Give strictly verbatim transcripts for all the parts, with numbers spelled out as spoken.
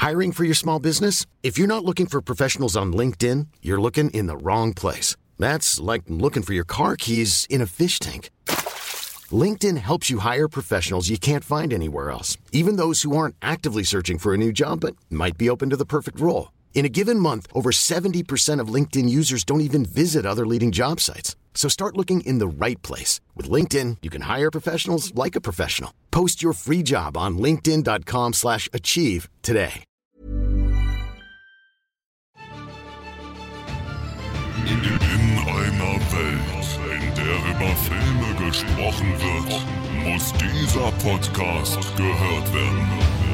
Hiring for your small business? If you're not looking for professionals on LinkedIn, you're looking in the wrong place. That's like looking for your car keys in a fish tank. LinkedIn helps you hire professionals you can't find anywhere else, even those who aren't actively searching for a new job but might be open to the perfect role. In a given month, over seventy percent of LinkedIn users don't even visit other leading job sites. So start looking in the right place. With LinkedIn, you can hire professionals like a professional. Post your free job on linkedin dot com slash achieve today. In einer Welt, in der über Filme gesprochen wird, muss dieser Podcast gehört werden.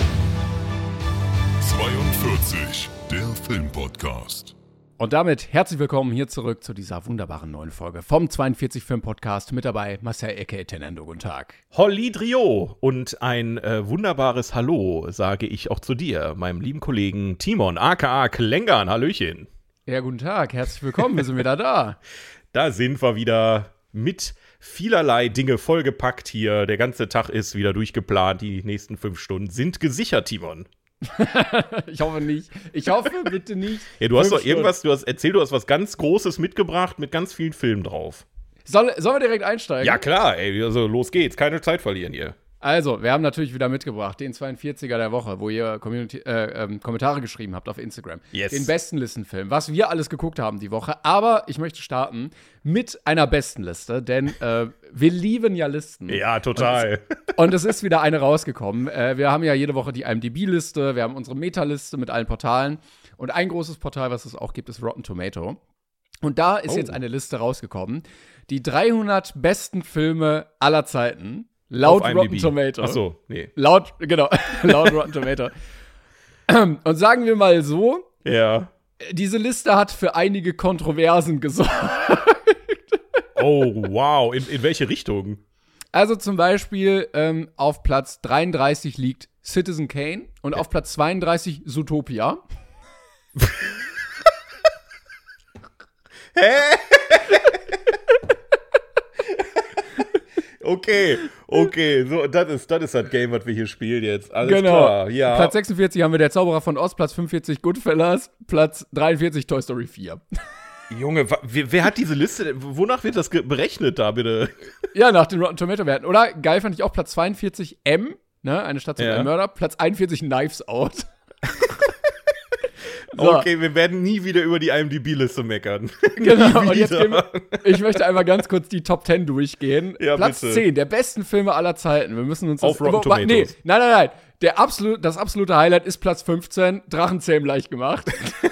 zweiundvierzig, der Filmpodcast. Und damit herzlich willkommen hier zurück zu dieser wunderbaren neuen Folge vom zweiundvierzig Film Podcast. Mit dabei Marcel aka Tenendo. Guten Tag. Holly Drio und ein äh, wunderbares Hallo sage ich auch zu dir, meinem lieben Kollegen Timon, aka Klängern. Hallöchen. Ja, guten Tag, herzlich willkommen, wir sind wieder da. Da sind wir wieder mit vielerlei Dinge vollgepackt hier. Der ganze Tag ist wieder durchgeplant, die nächsten fünf Stunden sind gesichert, Timon. Ich hoffe nicht. Ich hoffe bitte nicht. Ja, du hast Fünf doch irgendwas, du hast erzählt, du hast was ganz Großes mitgebracht mit ganz vielen Filmen drauf. Soll, sollen wir direkt einsteigen? Ja klar, ey, also los geht's, keine Zeit verlieren hier. Also, wir haben natürlich wieder mitgebracht den zweiundvierziger der Woche, wo ihr Community, äh, ähm, Kommentare geschrieben habt auf Instagram. Yes. Den besten Listenfilm, was wir alles geguckt haben die Woche. Aber ich möchte starten mit einer besten Liste, denn äh, wir lieben ja Listen. Ja, total. Und es, und es ist wieder eine rausgekommen. Äh, wir haben ja jede Woche die I M D B-Liste, wir haben unsere Meta-Liste mit allen Portalen. Und ein großes Portal, was es auch gibt, ist Rotten Tomato. Und da ist oh. jetzt eine Liste rausgekommen. Die dreihundert besten Filme aller Zeiten. Laut Rotten Tomato. Ach so, nee. Laut, genau, laut Rotten Tomato. Und sagen wir mal so, ja. Diese Liste hat für einige Kontroversen gesorgt. Oh, wow. In, in welche Richtung? Also zum Beispiel ähm, auf Platz dreiunddreißig liegt Citizen Kane und auf Platz zweiunddreißig Zootopia. Hä? Okay, okay, so, das ist, das ist das Game, was wir hier spielen jetzt. Alles genau. Klar, ja. Platz sechsundvierzig haben wir Der Zauberer von Oz, Platz fünfundvierzig Goodfellas, Platz dreiundvierzig Toy Story vier. Junge, wer, wer hat diese Liste, wonach wird das ge- berechnet da, bitte? Ja, nach den Rotten Tomato-Werten. Oder, geil fand ich auch, Platz zweiundvierzig M, ne, eine Station ja. ein Mörder, Platz einundvierzig Knives Out. So. Okay, wir werden nie wieder über die I M D B-Liste meckern. Genau, und jetzt gehen wir, ich möchte einmal ganz kurz die Top zehn durchgehen. Ja, Platz bitte. zehn der besten Filme aller Zeiten. Wir müssen uns Auf das Rotten Tomatoes. Nee, nein, nein, nein. Der absolut, das absolute Highlight ist Platz fünfzehn, Drachenzähmen leicht gemacht.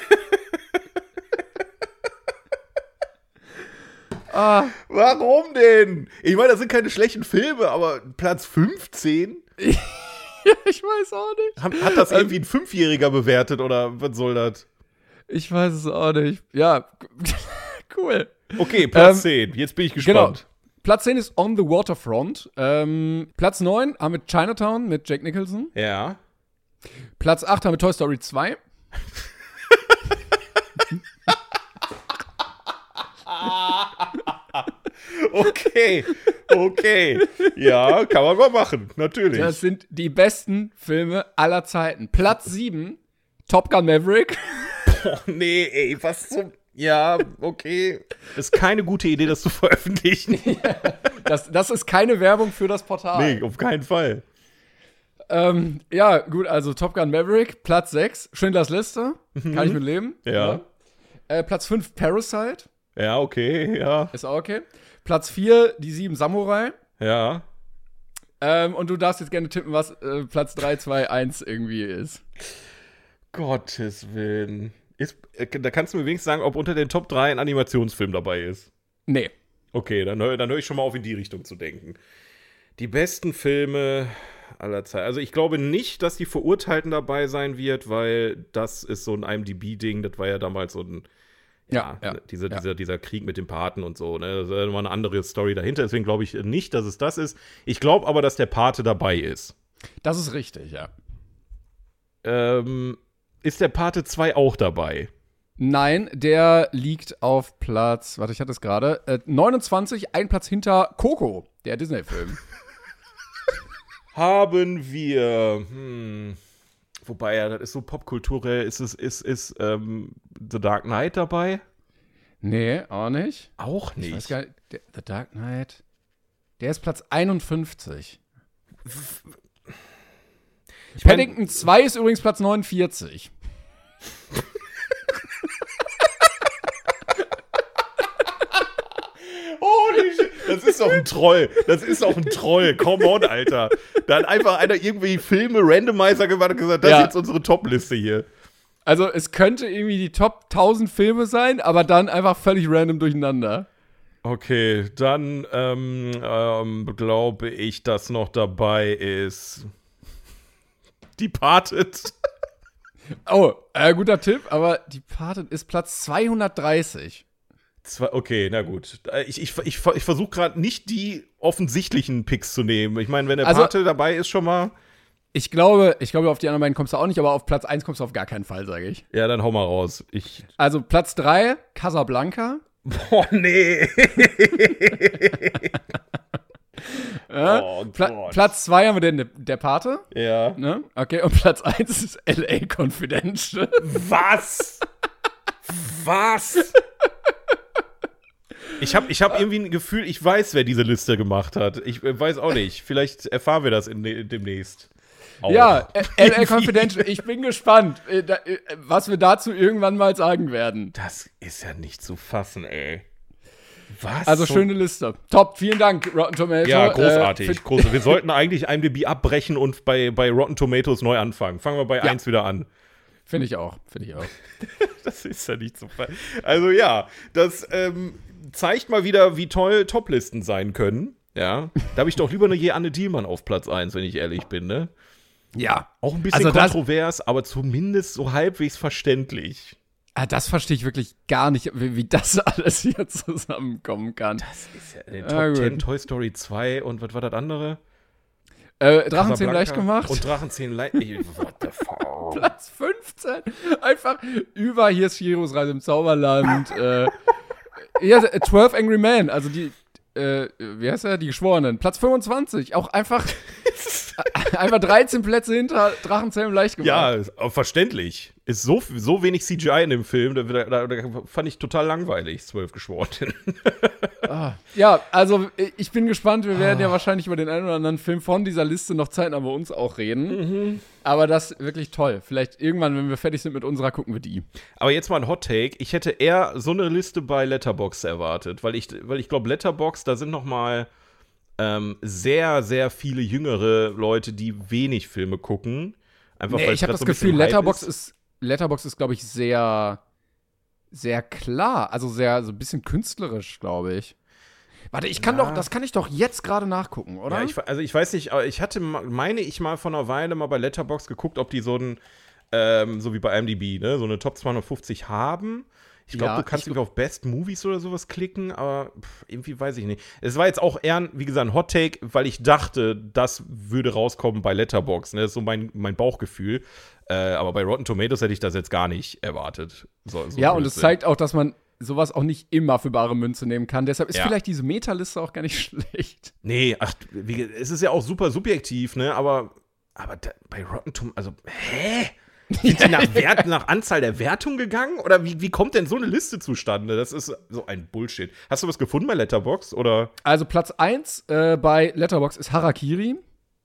ah. Warum denn? Ich meine, das sind keine schlechten Filme, aber Platz fünfzehn? Ja, ich weiß auch nicht. Hat, hat das irgendwie ein Fünfjähriger bewertet oder was soll das? Ich weiß es auch nicht. Ja, cool. Okay, Platz ähm, zehn. Jetzt bin ich gespannt. Genau. Platz zehn ist On the Waterfront. Ähm, Platz neun haben wir Chinatown mit Jack Nicholson. Ja. Platz acht haben wir Toy Story zwei. Okay, okay. Ja, kann man mal machen, natürlich. Das sind die besten Filme aller Zeiten. Platz sieben, Top Gun Maverick. Boah, nee, ey, was zum... Ja, okay. Ist keine gute Idee, das zu veröffentlichen. Ja, das, das ist keine Werbung für das Portal. Nee, auf keinen Fall. Ähm, ja, gut, also Top Gun Maverick, Platz sechs, Schindlers Liste, mhm. kann ich mit leben. Ja. ja. Äh, Platz fünf, Parasite. Ja, okay, ja. Ist auch okay. Platz vier, Die Sieben Samurai. Ja. Ähm, und du darfst jetzt gerne tippen, was äh, Platz drei, zwei, eins irgendwie ist. Gottes Willen. Ist, äh, da kannst du mir wenigstens sagen, ob unter den Top drei ein Animationsfilm dabei ist. Nee. Okay, dann höre dann hör ich schon mal auf, in die Richtung zu denken. Die besten Filme aller Zeiten. Also ich glaube nicht, dass die Verurteilten dabei sein wird, weil das ist so ein I M D B-Ding. Das war ja damals so ein Ja, ja, ja, diese, ja. Dieser, dieser Krieg mit den Paten und so, ne? Das ist immer eine andere Story dahinter. Deswegen glaube ich nicht, dass es das ist. Ich glaube aber, dass der Pate dabei ist. Das ist richtig, ja. Ähm, ist der Pate zwei auch dabei? Nein, der liegt auf Platz, warte, ich hatte es gerade, äh, neunundzwanzig, ein Platz hinter Coco, der Disney-Film. Haben wir, hm, wobei ja, das ist so popkulturell, ist es, ist, ist ähm, The Dark Knight dabei? Nee, auch nicht. Auch nicht. Ich weiß gar nicht, der, The Dark Knight, der ist Platz einundfünfzig. Ich mein, Paddington zwei ist übrigens Platz neunundvierzig. Holy shit. Das ist doch ein Troll. Das ist doch ein Troll. Come on, Alter. Da hat einfach einer irgendwie Filme Randomizer gemacht und gesagt, das Ja. ist jetzt unsere Top-Liste hier. Also es könnte irgendwie die Top tausend Filme sein, aber dann einfach völlig random durcheinander. Okay, dann ähm, ähm, glaube ich, dass noch dabei ist Departed. Oh, äh, guter Tipp, aber Departed ist Platz zweihundertdreißig. Zwei, okay, na gut. Ich, ich, ich, ich versuche gerade nicht die offensichtlichen Picks zu nehmen. Ich meine, wenn der Also- Pate dabei ist schon mal, Ich glaube, ich glaube, auf die anderen beiden kommst du auch nicht, aber auf Platz eins kommst du auf gar keinen Fall, sage ich. ja, dann hau mal raus. Ich, Also Platz drei, Casablanca. boah, nee. Ja. Oh Pla Gott. Platz zwei haben wir den der Pate. Ja. Ne? Okay, und Platz eins ist L A Confidential. Was? Was? Ich habe ich hab irgendwie ein Gefühl, ich weiß, wer diese Liste gemacht hat. Ich äh, weiß auch nicht. Vielleicht erfahren wir das in, in, demnächst. Auch. Ja, äh, L A Confidential. Ich bin gespannt, äh, da, äh, was wir dazu irgendwann mal sagen werden. Das ist ja nicht zu fassen, ey. Was? Also so- schöne Liste. Top, vielen Dank, Rotten Tomatoes. Ja, großartig. Äh, für- Groß. Wir sollten eigentlich IMDb abbrechen und bei, bei Rotten Tomatoes neu anfangen. Fangen wir bei Ja. eins wieder an. Finde ich auch, finde ich auch. Das ist ja nicht so fein. Also ja, das ähm, zeigt mal wieder, wie toll Toplisten sein können. Ja, da habe ich doch lieber eine Jeanne Dielmann auf Platz eins, wenn ich ehrlich bin, ne? Ja. Auch ein bisschen Also das- kontrovers, aber zumindest so halbwegs verständlich. Ah, das verstehe ich wirklich gar nicht, wie, wie das alles hier zusammenkommen kann. Das ist ja in den Ah, Top gut. zehn, Toy Story zwei und was war das andere? Äh, Drachenzähmen Casablanca leicht gemacht. Und Drachenzähmen leicht. What the fuck? Platz fünfzehn. Einfach über hier ist Chihiros Reise im Zauberland. äh, ja, äh, zwölf Angry Men, also die, äh, wie heißt er? Die Geschworenen. Platz fünfundzwanzig. Auch einfach, einfach dreizehn Plätze hinter Drachenzähmen leicht gemacht. Ja, ist auch verständlich. Ist so, so wenig C G I in dem Film, da, da, da fand ich total langweilig, zwölf Geschworenen. Ja, also äh, ich bin gespannt. Wir werden ja wahrscheinlich über den einen oder anderen Film von dieser Liste noch zeitnah bei uns auch reden. Aber das ist wirklich toll. Vielleicht irgendwann, wenn wir fertig sind mit unserer, gucken wir die. Aber jetzt mal ein Hot Take. Ich hätte eher so eine Liste bei Letterboxd erwartet, weil ich, weil ich glaube, Letterboxd, da sind noch mal ähm, sehr, sehr viele jüngere Leute, die wenig Filme gucken. Einfach, Nee, weil ich habe es das grad so ein Gefühl, bisschen Hype Letterboxd ist, Letterboxd ist, glaube ich, sehr, sehr klar. Also sehr, so ein bisschen künstlerisch, glaube ich. Warte, ich kann Ja. doch, das kann ich doch jetzt gerade nachgucken, oder? Ja, ich, also ich weiß nicht, aber ich hatte, ma- meine ich mal vor einer Weile mal bei Letterboxd geguckt, ob die so ein, ähm, so wie bei IMDb, ne, so eine Top zweihundertfünfzig haben. Ich glaube, Ja, du kannst ich irgendwie auf Best Movies oder sowas klicken, aber pff, irgendwie weiß ich nicht. Es war jetzt auch eher, ein, wie gesagt, ein Hot Take, weil ich dachte, das würde rauskommen bei Letterboxd. Ne? Das ist so mein, mein Bauchgefühl. Äh, aber bei Rotten Tomatoes hätte ich das jetzt gar nicht erwartet. So, so ja, eine und es Liste. zeigt auch, dass man sowas auch nicht immer für bare Münze nehmen kann. Deshalb ist Ja. vielleicht diese Meta-Liste auch gar nicht schlecht. Nee, ach, wie, es ist ja auch super subjektiv, ne? Aber, aber da, bei Rotten Tomatoes, also, hä? Sind die nach, Wert, nach Anzahl der Wertung gegangen? Oder wie, wie kommt denn so eine Liste zustande? Das ist so ein Bullshit. Hast du was gefunden bei Letterboxd? Oder? Also Platz eins äh, bei Letterboxd ist Harakiri.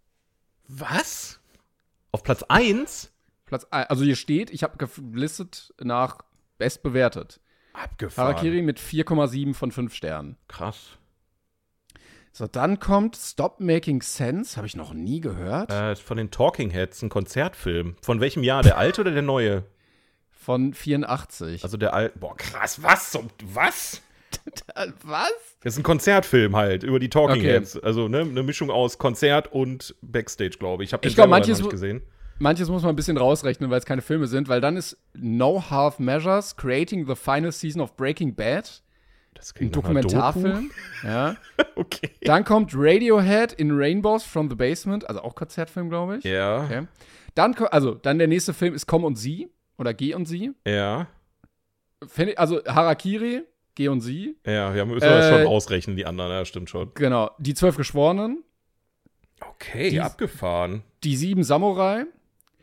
Was? Auf Platz eins? Platz ein, also hier steht, ich habe gelistet nach bestbewertet. Abgefahren. Harakiri mit vier Komma sieben von fünf Sternen. Krass. So, dann kommt Stop Making Sense. Habe ich noch nie gehört. Äh, ist von den Talking Heads, ein Konzertfilm. Von welchem Jahr? Der alte oder der neue? Von vierundachtzig. Also der alte. Boah, krass, was? zum- Was? was? Das ist ein Konzertfilm halt, über die Talking Okay. Heads. Also, ne, eine Mischung aus Konzert und Backstage, glaube ich. Ich habe den Ich glaub, selber manches noch nicht mu- gesehen. Manches muss man ein bisschen rausrechnen, weil es keine Filme sind, weil dann ist No Half Measures Creating the Final Season of Breaking Bad. Das Ein klingt nach einer Dokumentarfilm. Ja. Doku. Okay. Dann kommt Radiohead in Rainbows from the Basement, also auch Konzertfilm, glaube ich. Ja, Okay. Dann, ko- also, dann der nächste Film ist Komm und Sie oder Geh und Sie. ja, Find ich- Also Harakiri, Geh und Sie. ja, wir müssen das Äh, schon ausrechnen, die anderen, ja, stimmt schon. Genau. Die Zwölf Geschworenen, Okay, die- abgefahren. Die Sieben Samurai,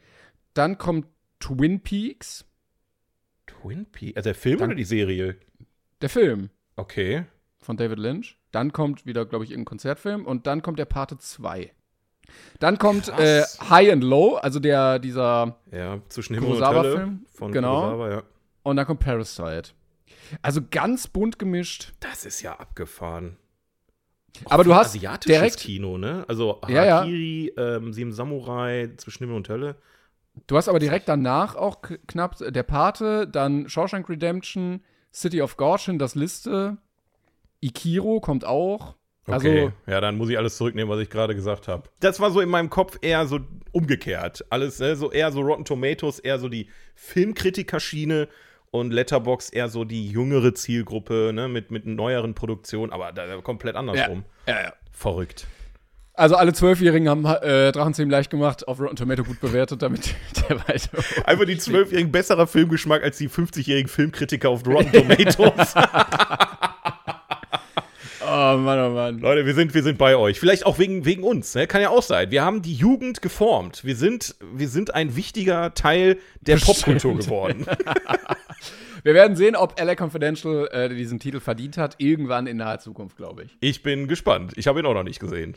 dann kommt Twin Peaks. Twin Peaks? Also der Film dann, oder die Serie? Der Film. Okay. Von David Lynch. Dann kommt wieder, glaube ich, irgendein Konzertfilm. Und dann kommt der Pate zwei. Dann kommt äh, High and Low, also der, dieser ja, zwischen Himmel und Hölle Film. Von genau. Kurosawa, ja. Und dann kommt Parasite. Also ganz bunt gemischt. Das ist ja abgefahren. Auch aber du hast asiatisches direkt Kino, ne? Also Harakiri, ja, ja. Ähm, Sieben Samurai, Zwischen Himmel und Hölle. Du hast aber direkt danach auch k- knapp der Pate, dann Shawshank Redemption, City of God, das Liste, Ikiro kommt auch. Okay, Also, ja, dann muss ich alles zurücknehmen, was ich gerade gesagt habe. Das war so in meinem Kopf eher so umgekehrt. Alles, ne? So eher so Rotten Tomatoes, eher so die Filmkritikerschiene und Letterboxd eher so die jüngere Zielgruppe, ne? Mit, mit neueren Produktionen, aber da, da komplett andersrum. Ja, ja, ja. Verrückt. Also alle Zwölfjährigen haben äh, Drachenzähmen leicht gemacht, auf Rotten Tomato gut bewertet, damit der weiter. Einfach die Zwölfjährigen besserer Filmgeschmack als die fünfzigjährigen Filmkritiker auf Rotten Tomatoes. Oh Mann, oh Mann. Leute, wir sind, wir sind bei euch. Vielleicht auch wegen, wegen uns, ne? Kann ja auch sein. Wir haben die Jugend geformt. Wir sind, wir sind ein wichtiger Teil der Popkultur geworden. Wir werden sehen, ob L A Confidential äh, diesen Titel verdient hat, irgendwann in naher Zukunft, glaube ich. Ich bin gespannt. Ich habe ihn auch noch nicht gesehen.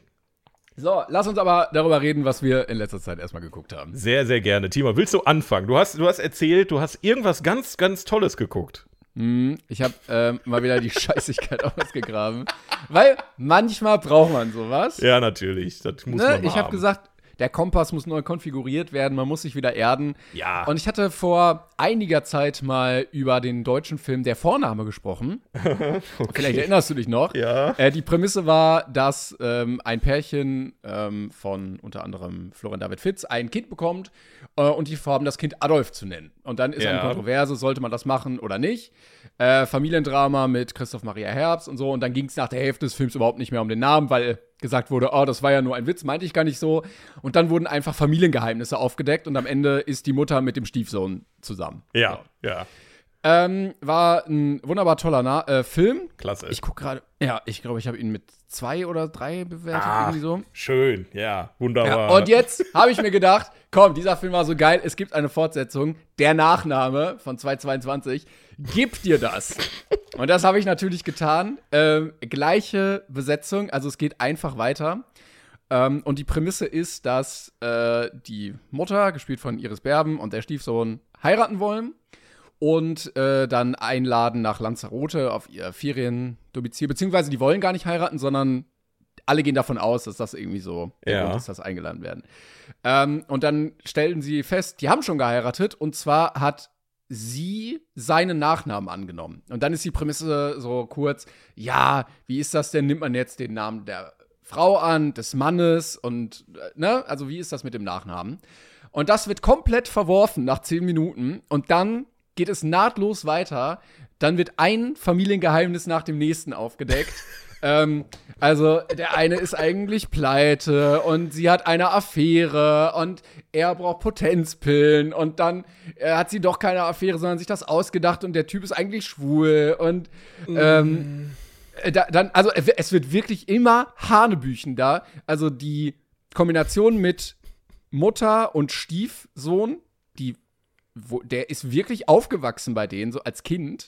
So, lass uns aber darüber reden, was wir in letzter Zeit erstmal geguckt haben. Sehr, sehr gerne. Timo, willst du anfangen? Du hast, du hast erzählt, du hast irgendwas ganz, ganz Tolles geguckt. Hm, ich habe ähm, mal wieder die Scheißigkeit ausgegraben. Weil manchmal braucht man sowas. Ja, natürlich. Das muss ne? man mal Ich habe haben. gesagt, der Kompass muss neu konfiguriert werden, man muss sich wieder erden. Ja. Und ich hatte vor einiger Zeit mal über den deutschen Film Der Vorname gesprochen. Okay. Vielleicht erinnerst du dich noch. Ja. Äh, die Prämisse war, dass ähm, ein Pärchen ähm, von unter anderem Florian David Fitz ein Kind bekommt äh, und die vorhaben, das Kind Adolf zu nennen. Und dann ist Ja. eine Kontroverse, sollte man das machen oder nicht. Äh, Familiendrama mit Christoph Maria Herbst und so. Und dann ging es nach der Hälfte des Films überhaupt nicht mehr um den Namen, weil gesagt wurde, oh, das war ja nur ein Witz, meinte ich gar nicht so. Und dann wurden einfach Familiengeheimnisse aufgedeckt und am Ende ist die Mutter mit dem Stiefsohn zusammen. Ja, so. ja. Ähm, war ein wunderbar toller Na- äh, Film. Klasse. Ich gucke gerade, ja, ich glaube, ich habe ihn mit zwei oder drei bewertet, Ah, irgendwie so. schön, ja, wunderbar. Ja, und jetzt habe ich mir gedacht, komm, dieser Film war so geil, es gibt eine Fortsetzung, der Nachname von zweitausendzweiundzwanzig, gib dir das. Und das habe ich natürlich getan. Ähm, gleiche Besetzung, also es geht einfach weiter. Ähm, und die Prämisse ist, dass äh, die Mutter, gespielt von Iris Berben, und der Stiefsohn heiraten wollen und äh, dann einladen nach Lanzarote auf ihr Feriendomizil. Beziehungsweise die wollen gar nicht heiraten, sondern alle gehen davon aus, dass das irgendwie so der Ja. Grund ist, dass eingeladen werden. Ähm, und dann stellen sie fest, die haben schon geheiratet. Und zwar hat sie seinen Nachnamen angenommen. Und dann ist die Prämisse so kurz, ja, wie ist das denn? Nimmt man jetzt den Namen der Frau an, des Mannes und, äh, ne? Also wie ist das mit dem Nachnamen? Und das wird komplett verworfen nach zehn Minuten. Und dann geht es nahtlos weiter. Dann wird ein Familiengeheimnis nach dem nächsten aufgedeckt. ähm, also der eine ist eigentlich pleite und sie hat eine Affäre und er braucht Potenzpillen und dann äh, hat sie doch keine Affäre, sondern sich das ausgedacht und der Typ ist eigentlich schwul und ähm, äh, da, dann, also es wird wirklich immer Hanebüchen da. Also die Kombination mit Mutter und Stiefsohn, die Wo, der ist wirklich aufgewachsen bei denen, so als Kind.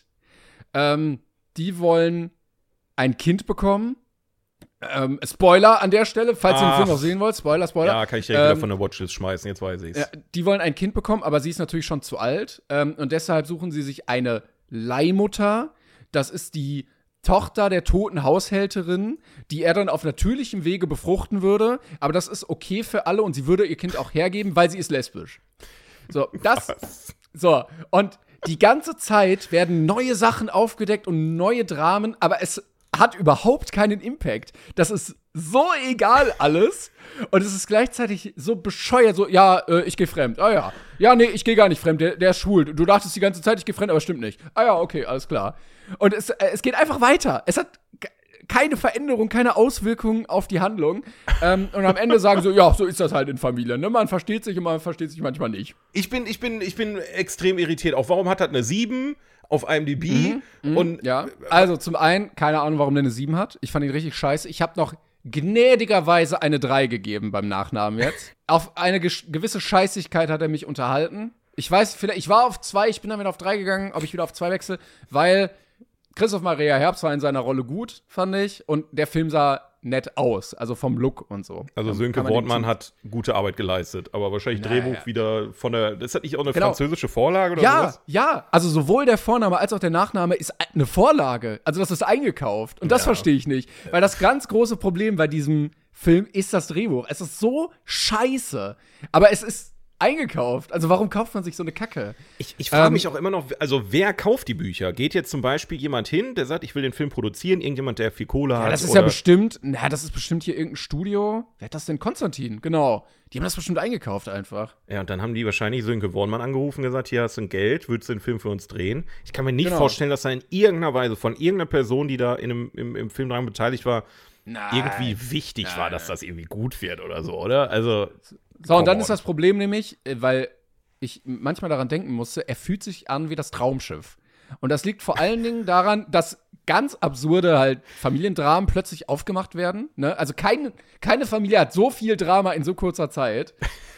Ähm, die wollen ein Kind bekommen. Ähm, Spoiler an der Stelle, falls ihr den Ach. Film noch sehen wollt. Spoiler, Spoiler. Ja, kann ich direkt wieder Ähm, von der Watchlist schmeißen, jetzt weiß ich's. ja, die wollen ein Kind bekommen, aber sie ist natürlich schon zu alt. Ähm, und deshalb suchen sie sich eine Leihmutter. Das ist die Tochter der toten Haushälterin, die er dann auf natürlichem Wege befruchten würde. Aber das ist okay für alle und sie würde ihr Kind auch hergeben, weil sie ist lesbisch. So, das. So, und die ganze Zeit werden neue Sachen aufgedeckt und neue Dramen, aber es hat überhaupt keinen Impact. Das ist so egal alles. Und es ist gleichzeitig so bescheuert, so, ja, äh, ich gehe fremd. Ah ja. Ja, nee, ich gehe gar nicht fremd, der, der ist schwul. Du dachtest die ganze Zeit, ich gehe fremd, aber stimmt nicht. Ah ja, okay, alles klar. Und es, äh, es geht einfach weiter. Es hat g- keine Veränderung, keine Auswirkungen auf die Handlung. Ähm, und am Ende sagen so, ja, so ist das halt in Familien. Ne? Man versteht sich und man versteht sich manchmal nicht. Ich bin, ich bin, ich bin extrem irritiert. Auch warum hat das eine sieben auf I M D B? Mhm, und Ja, also zum einen, keine Ahnung, warum der eine sieben hat. Ich fand ihn richtig scheiße. Ich habe noch gnädigerweise eine drei gegeben beim Nachnamen jetzt. Auf eine ge- gewisse Scheißigkeit hat er mich unterhalten. Ich weiß, vielleicht, ich war auf zwei, ich bin dann wieder auf drei gegangen, ob ich wieder auf zwei wechsle, weil Christoph Maria Herbst war in seiner Rolle gut, fand ich. Und der Film sah nett aus, also vom Look und so. Also Kann- Sönke kann man dem Wortmann zu- hat gute Arbeit geleistet, aber wahrscheinlich Naja. Drehbuch wieder von der, ist das nicht auch eine Genau. französische Vorlage oder Ja, sowas? ja, also sowohl der Vorname als auch der Nachname ist eine Vorlage. Also das ist eingekauft. Und das Ja. verstehe ich nicht. Weil das ganz große Problem bei diesem Film ist das Drehbuch. Es ist so scheiße. Aber es ist eingekauft. Also warum kauft man sich so eine Kacke? Ich, ich frage Ähm, mich auch immer noch, also wer kauft die Bücher? Geht jetzt zum Beispiel jemand hin, der sagt, ich will den Film produzieren, irgendjemand, der viel Kohle hat? Ja, das ist oder ja bestimmt, na, das ist bestimmt hier irgendein Studio. Wer hat das denn? Konstantin, genau. Die haben das bestimmt eingekauft einfach. Ja, und dann haben die wahrscheinlich Sönke Wortmann angerufen und gesagt, hier hast du ein Geld, würdest du den Film für uns drehen? Ich kann mir nicht Genau. vorstellen, dass da in irgendeiner Weise von irgendeiner Person, die da in einem, im, im Film dran beteiligt war, Nein. irgendwie wichtig war, dass das irgendwie gut wird oder so, oder? Also, So, und dann come ist on. das Problem nämlich, äh, weil ich manchmal daran denken musste, er fühlt sich an wie das Traumschiff. Und das liegt vor allen Dingen daran, dass ganz absurde halt Familiendramen plötzlich aufgemacht werden. Ne? Also kein, keine Familie hat so viel Drama in so kurzer Zeit.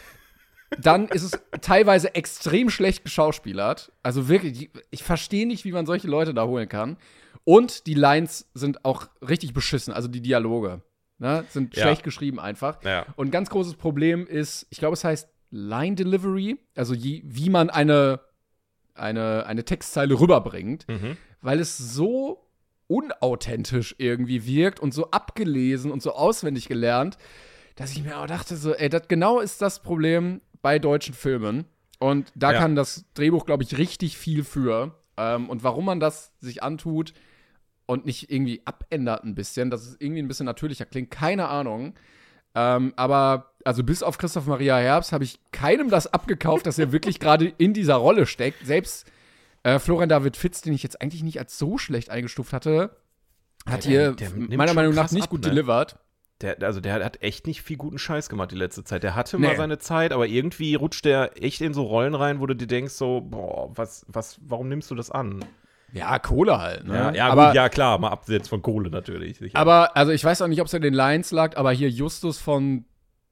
Dann ist es teilweise extrem schlecht geschauspielert. Also wirklich, ich verstehe nicht, wie man solche Leute da holen kann. Und die Lines sind auch richtig beschissen, also die Dialoge. Ne? Sind Ja. schlecht geschrieben einfach. Ja. Und ein ganz großes Problem ist, ich glaube, es heißt Line Delivery, also je, wie man eine, eine, eine Textzeile rüberbringt, Mhm. weil es so unauthentisch irgendwie wirkt und so abgelesen und so auswendig gelernt, dass ich mir auch dachte, so, ey, das genau ist das Problem bei deutschen Filmen. Und da Ja. kann das Drehbuch, glaube ich, richtig viel für. Ähm, und warum man das sich antut und nicht irgendwie abändert ein bisschen, dass es irgendwie ein bisschen natürlicher klingt, keine Ahnung. Ähm, aber, also bis auf Christoph Maria Herbst habe ich keinem das abgekauft, dass er wirklich gerade in dieser Rolle steckt. Selbst äh, Florian David Fitz, den ich jetzt eigentlich nicht als so schlecht eingestuft hatte, hat der- hier der f- nimmt meiner schon Meinung nach krass nicht ab, gut ne? delivered. Der, also der hat echt nicht viel guten Scheiß gemacht die letzte Zeit. Der hatte Nee. mal seine Zeit, aber irgendwie rutscht der echt in so Rollen rein, wo du dir denkst so, boah, was, was, warum nimmst du das an? Ja, Kohle halt. Ne? Ja, ja, aber, gut, ja klar, mal abseits von Kohle natürlich. Sicher. aber, also ich weiß auch nicht, ob es an den Lines lag, aber hier Justus von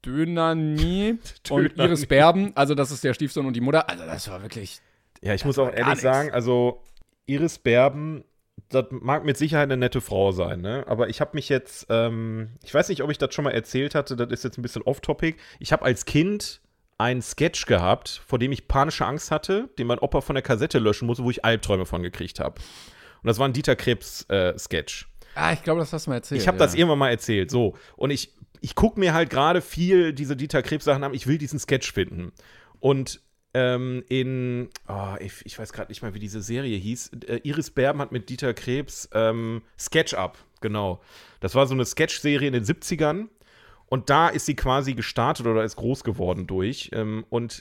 Dönani und Dönani. Iris Berben, also das ist der Stiefsohn und die Mutter, also das war wirklich, ja, ich muss auch war gar ehrlich nix. sagen, also Iris Berben, das mag mit Sicherheit eine nette Frau sein, ne? Aber ich habe mich jetzt, ähm, ich weiß nicht, ob ich das schon mal erzählt hatte, das ist jetzt ein bisschen off-topic. Ich habe als Kind einen Sketch gehabt, vor dem ich panische Angst hatte, den mein Opa von der Kassette löschen musste, wo ich Albträume von gekriegt habe. Und das war ein Dieter Krebs-Sketch. ah, ich glaube, das hast du mal erzählt. Ich habe ja. das irgendwann mal erzählt, so. Und ich, ich gucke mir halt gerade viel diese Dieter Krebs-Sachen an, ich will diesen Sketch finden. Und ähm, in, oh, ich, ich weiß gerade nicht mal, wie diese Serie hieß. Äh, Iris Berben hat mit Dieter Krebs ähm, Sketch Up, genau. Das war so eine Sketch-Serie in den siebzigern. Und da ist sie quasi gestartet oder ist groß geworden durch. Ähm, und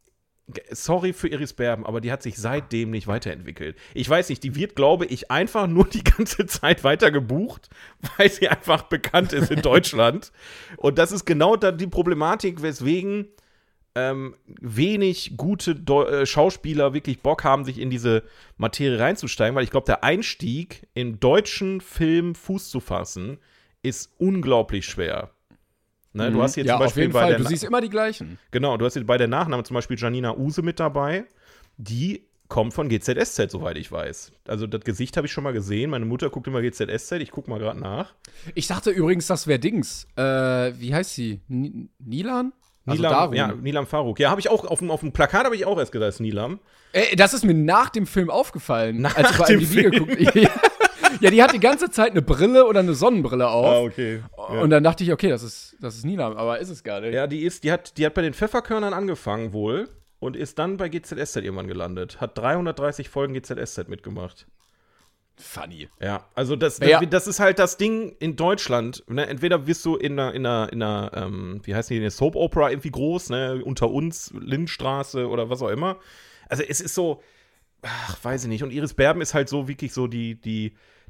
sorry für Iris Berben, aber die hat sich seitdem nicht weiterentwickelt. Ich weiß nicht, die wird, glaube ich, einfach nur die ganze Zeit weiter gebucht, weil sie einfach bekannt ist in Deutschland. Und das ist genau da die Problematik, weswegen ähm, wenig gute Deu- äh, Schauspieler wirklich Bock haben, sich in diese Materie reinzusteigen, weil ich glaube, der Einstieg im deutschen Film Fuß zu fassen, ist unglaublich schwer. Ne, du hast hier ja, zum auf Beispiel jeden bei Fall, der du Na- siehst immer die gleichen. Genau, du hast hier bei der Nachname zum Beispiel Janina Use mit dabei. Die kommt von G Z S Z, soweit ich weiß. Also das Gesicht habe ich schon mal gesehen. Meine Mutter guckt immer G Z S Z. Ich gucke mal gerade nach. Ich dachte übrigens, das wäre Dings. Äh, wie heißt sie? N- Nilan? Also Nilam, Darun. ja, Nilam Farouk. Ja, habe ich auch auf dem, auf dem Plakat habe ich auch erst gedacht, das ist Nilam. Äh, das ist mir nach dem Film aufgefallen. Nach als ich bei dem I M D B Film? geguckt Ja, die hat die ganze Zeit eine Brille oder eine Sonnenbrille auf. Ah, okay. Und dann dachte ich, okay, das ist, das ist Nilam, aber ist es gar nicht. Ja, die ist, die hat, die hat bei den Pfefferkörnern angefangen wohl und ist dann bei G Z S Z irgendwann gelandet. Hat dreihundertdreißig Folgen G Z S Z mitgemacht. Funny. Ja, also das, Ja. das ist halt das Ding in Deutschland. Ne? Entweder wirst du in einer, in einer, in einer ähm, wie heißt die, eine Soap Opera irgendwie groß, ne? Unter uns, Lindstraße oder was auch immer. Also es ist so, ach, weiß ich nicht. Und Iris Berben ist halt so wirklich so die, die,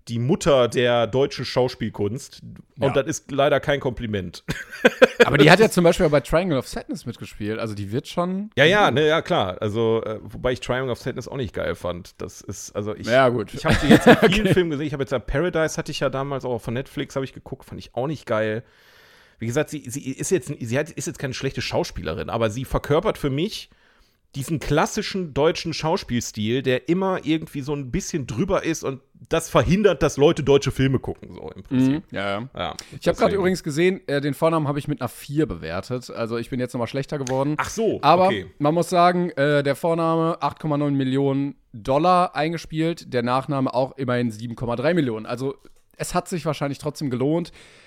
die Mutter der deutschen Schauspielkunst. Ja. Und das ist leider kein Kompliment. Aber die hat ja zum Beispiel bei Triangle of Sadness mitgespielt. Also die wird schon. Ja, ja, ne, ja, klar. Also, äh, wobei ich Triangle of Sadness auch nicht geil fand. Das ist, also ich. Ja, gut. Ich habe sie jetzt in vielen Filmen gesehen. Ich habe jetzt ja Paradise, hatte ich ja damals auch von Netflix, habe ich geguckt, fand ich auch nicht geil. Wie gesagt, sie, sie ist jetzt, sie hat, ist jetzt keine schlechte Schauspielerin, aber sie verkörpert für mich diesen klassischen deutschen Schauspielstil, der immer irgendwie so ein bisschen drüber ist und das verhindert, dass Leute deutsche Filme gucken, so im Prinzip. Mhm, ja, ja. ja Ich habe gerade übrigens gesehen, äh, den Vornamen habe ich mit einer vier bewertet. Also ich bin jetzt nochmal schlechter geworden. Ach so, Aber okay. man muss sagen, äh, der Vorname acht Komma neun Millionen Dollar eingespielt, der Nachname auch immerhin sieben Komma drei Millionen. Also es hat sich wahrscheinlich trotzdem gelohnt.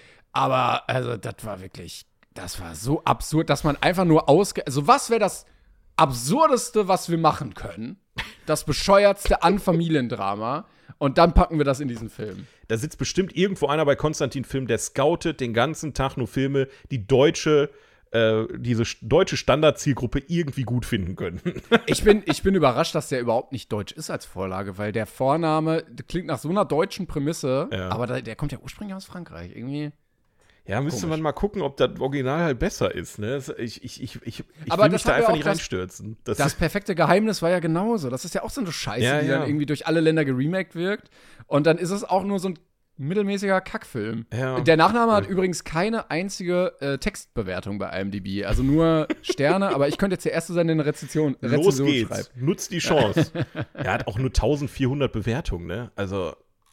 Aber also das war wirklich, das war so absurd, dass man einfach nur ausge... Also was wäre das Absurdeste, was wir machen können? Das bescheuertste an Familiendrama. Und dann packen wir das in diesen Film. Da sitzt bestimmt irgendwo einer bei Konstantin Film, der scoutet den ganzen Tag nur Filme, die deutsche, äh, diese deutsche Standardzielgruppe irgendwie gut finden können. Ich bin, ich bin überrascht, dass der überhaupt nicht deutsch ist als Vorlage, weil der Vorname der klingt nach so einer deutschen Prämisse, Ja. aber der, der kommt ja ursprünglich aus Frankreich. Irgendwie. Ja, müsste Komisch. man mal gucken, ob das Original halt besser ist, ne? Ich, ich, ich, ich, ich Aber will das mich da haben wir einfach auch nicht das- reinstürzen. Das, Das perfekte Geheimnis war ja genauso. Das ist ja auch so eine Scheiße, Ja, die ja. dann irgendwie durch alle Länder geremaked wirkt. Und dann ist es auch nur so ein mittelmäßiger Kackfilm. Ja. Der Nachname hat übrigens keine einzige äh, Textbewertung bei I M D B. Also nur Sterne, aber ich könnte jetzt der Erste sein, der eine Rezension, Los Rezension geht's. schreibt. Nutzt die Chance. Er hat auch nur eintausendvierhundert Bewertungen, ne? Also,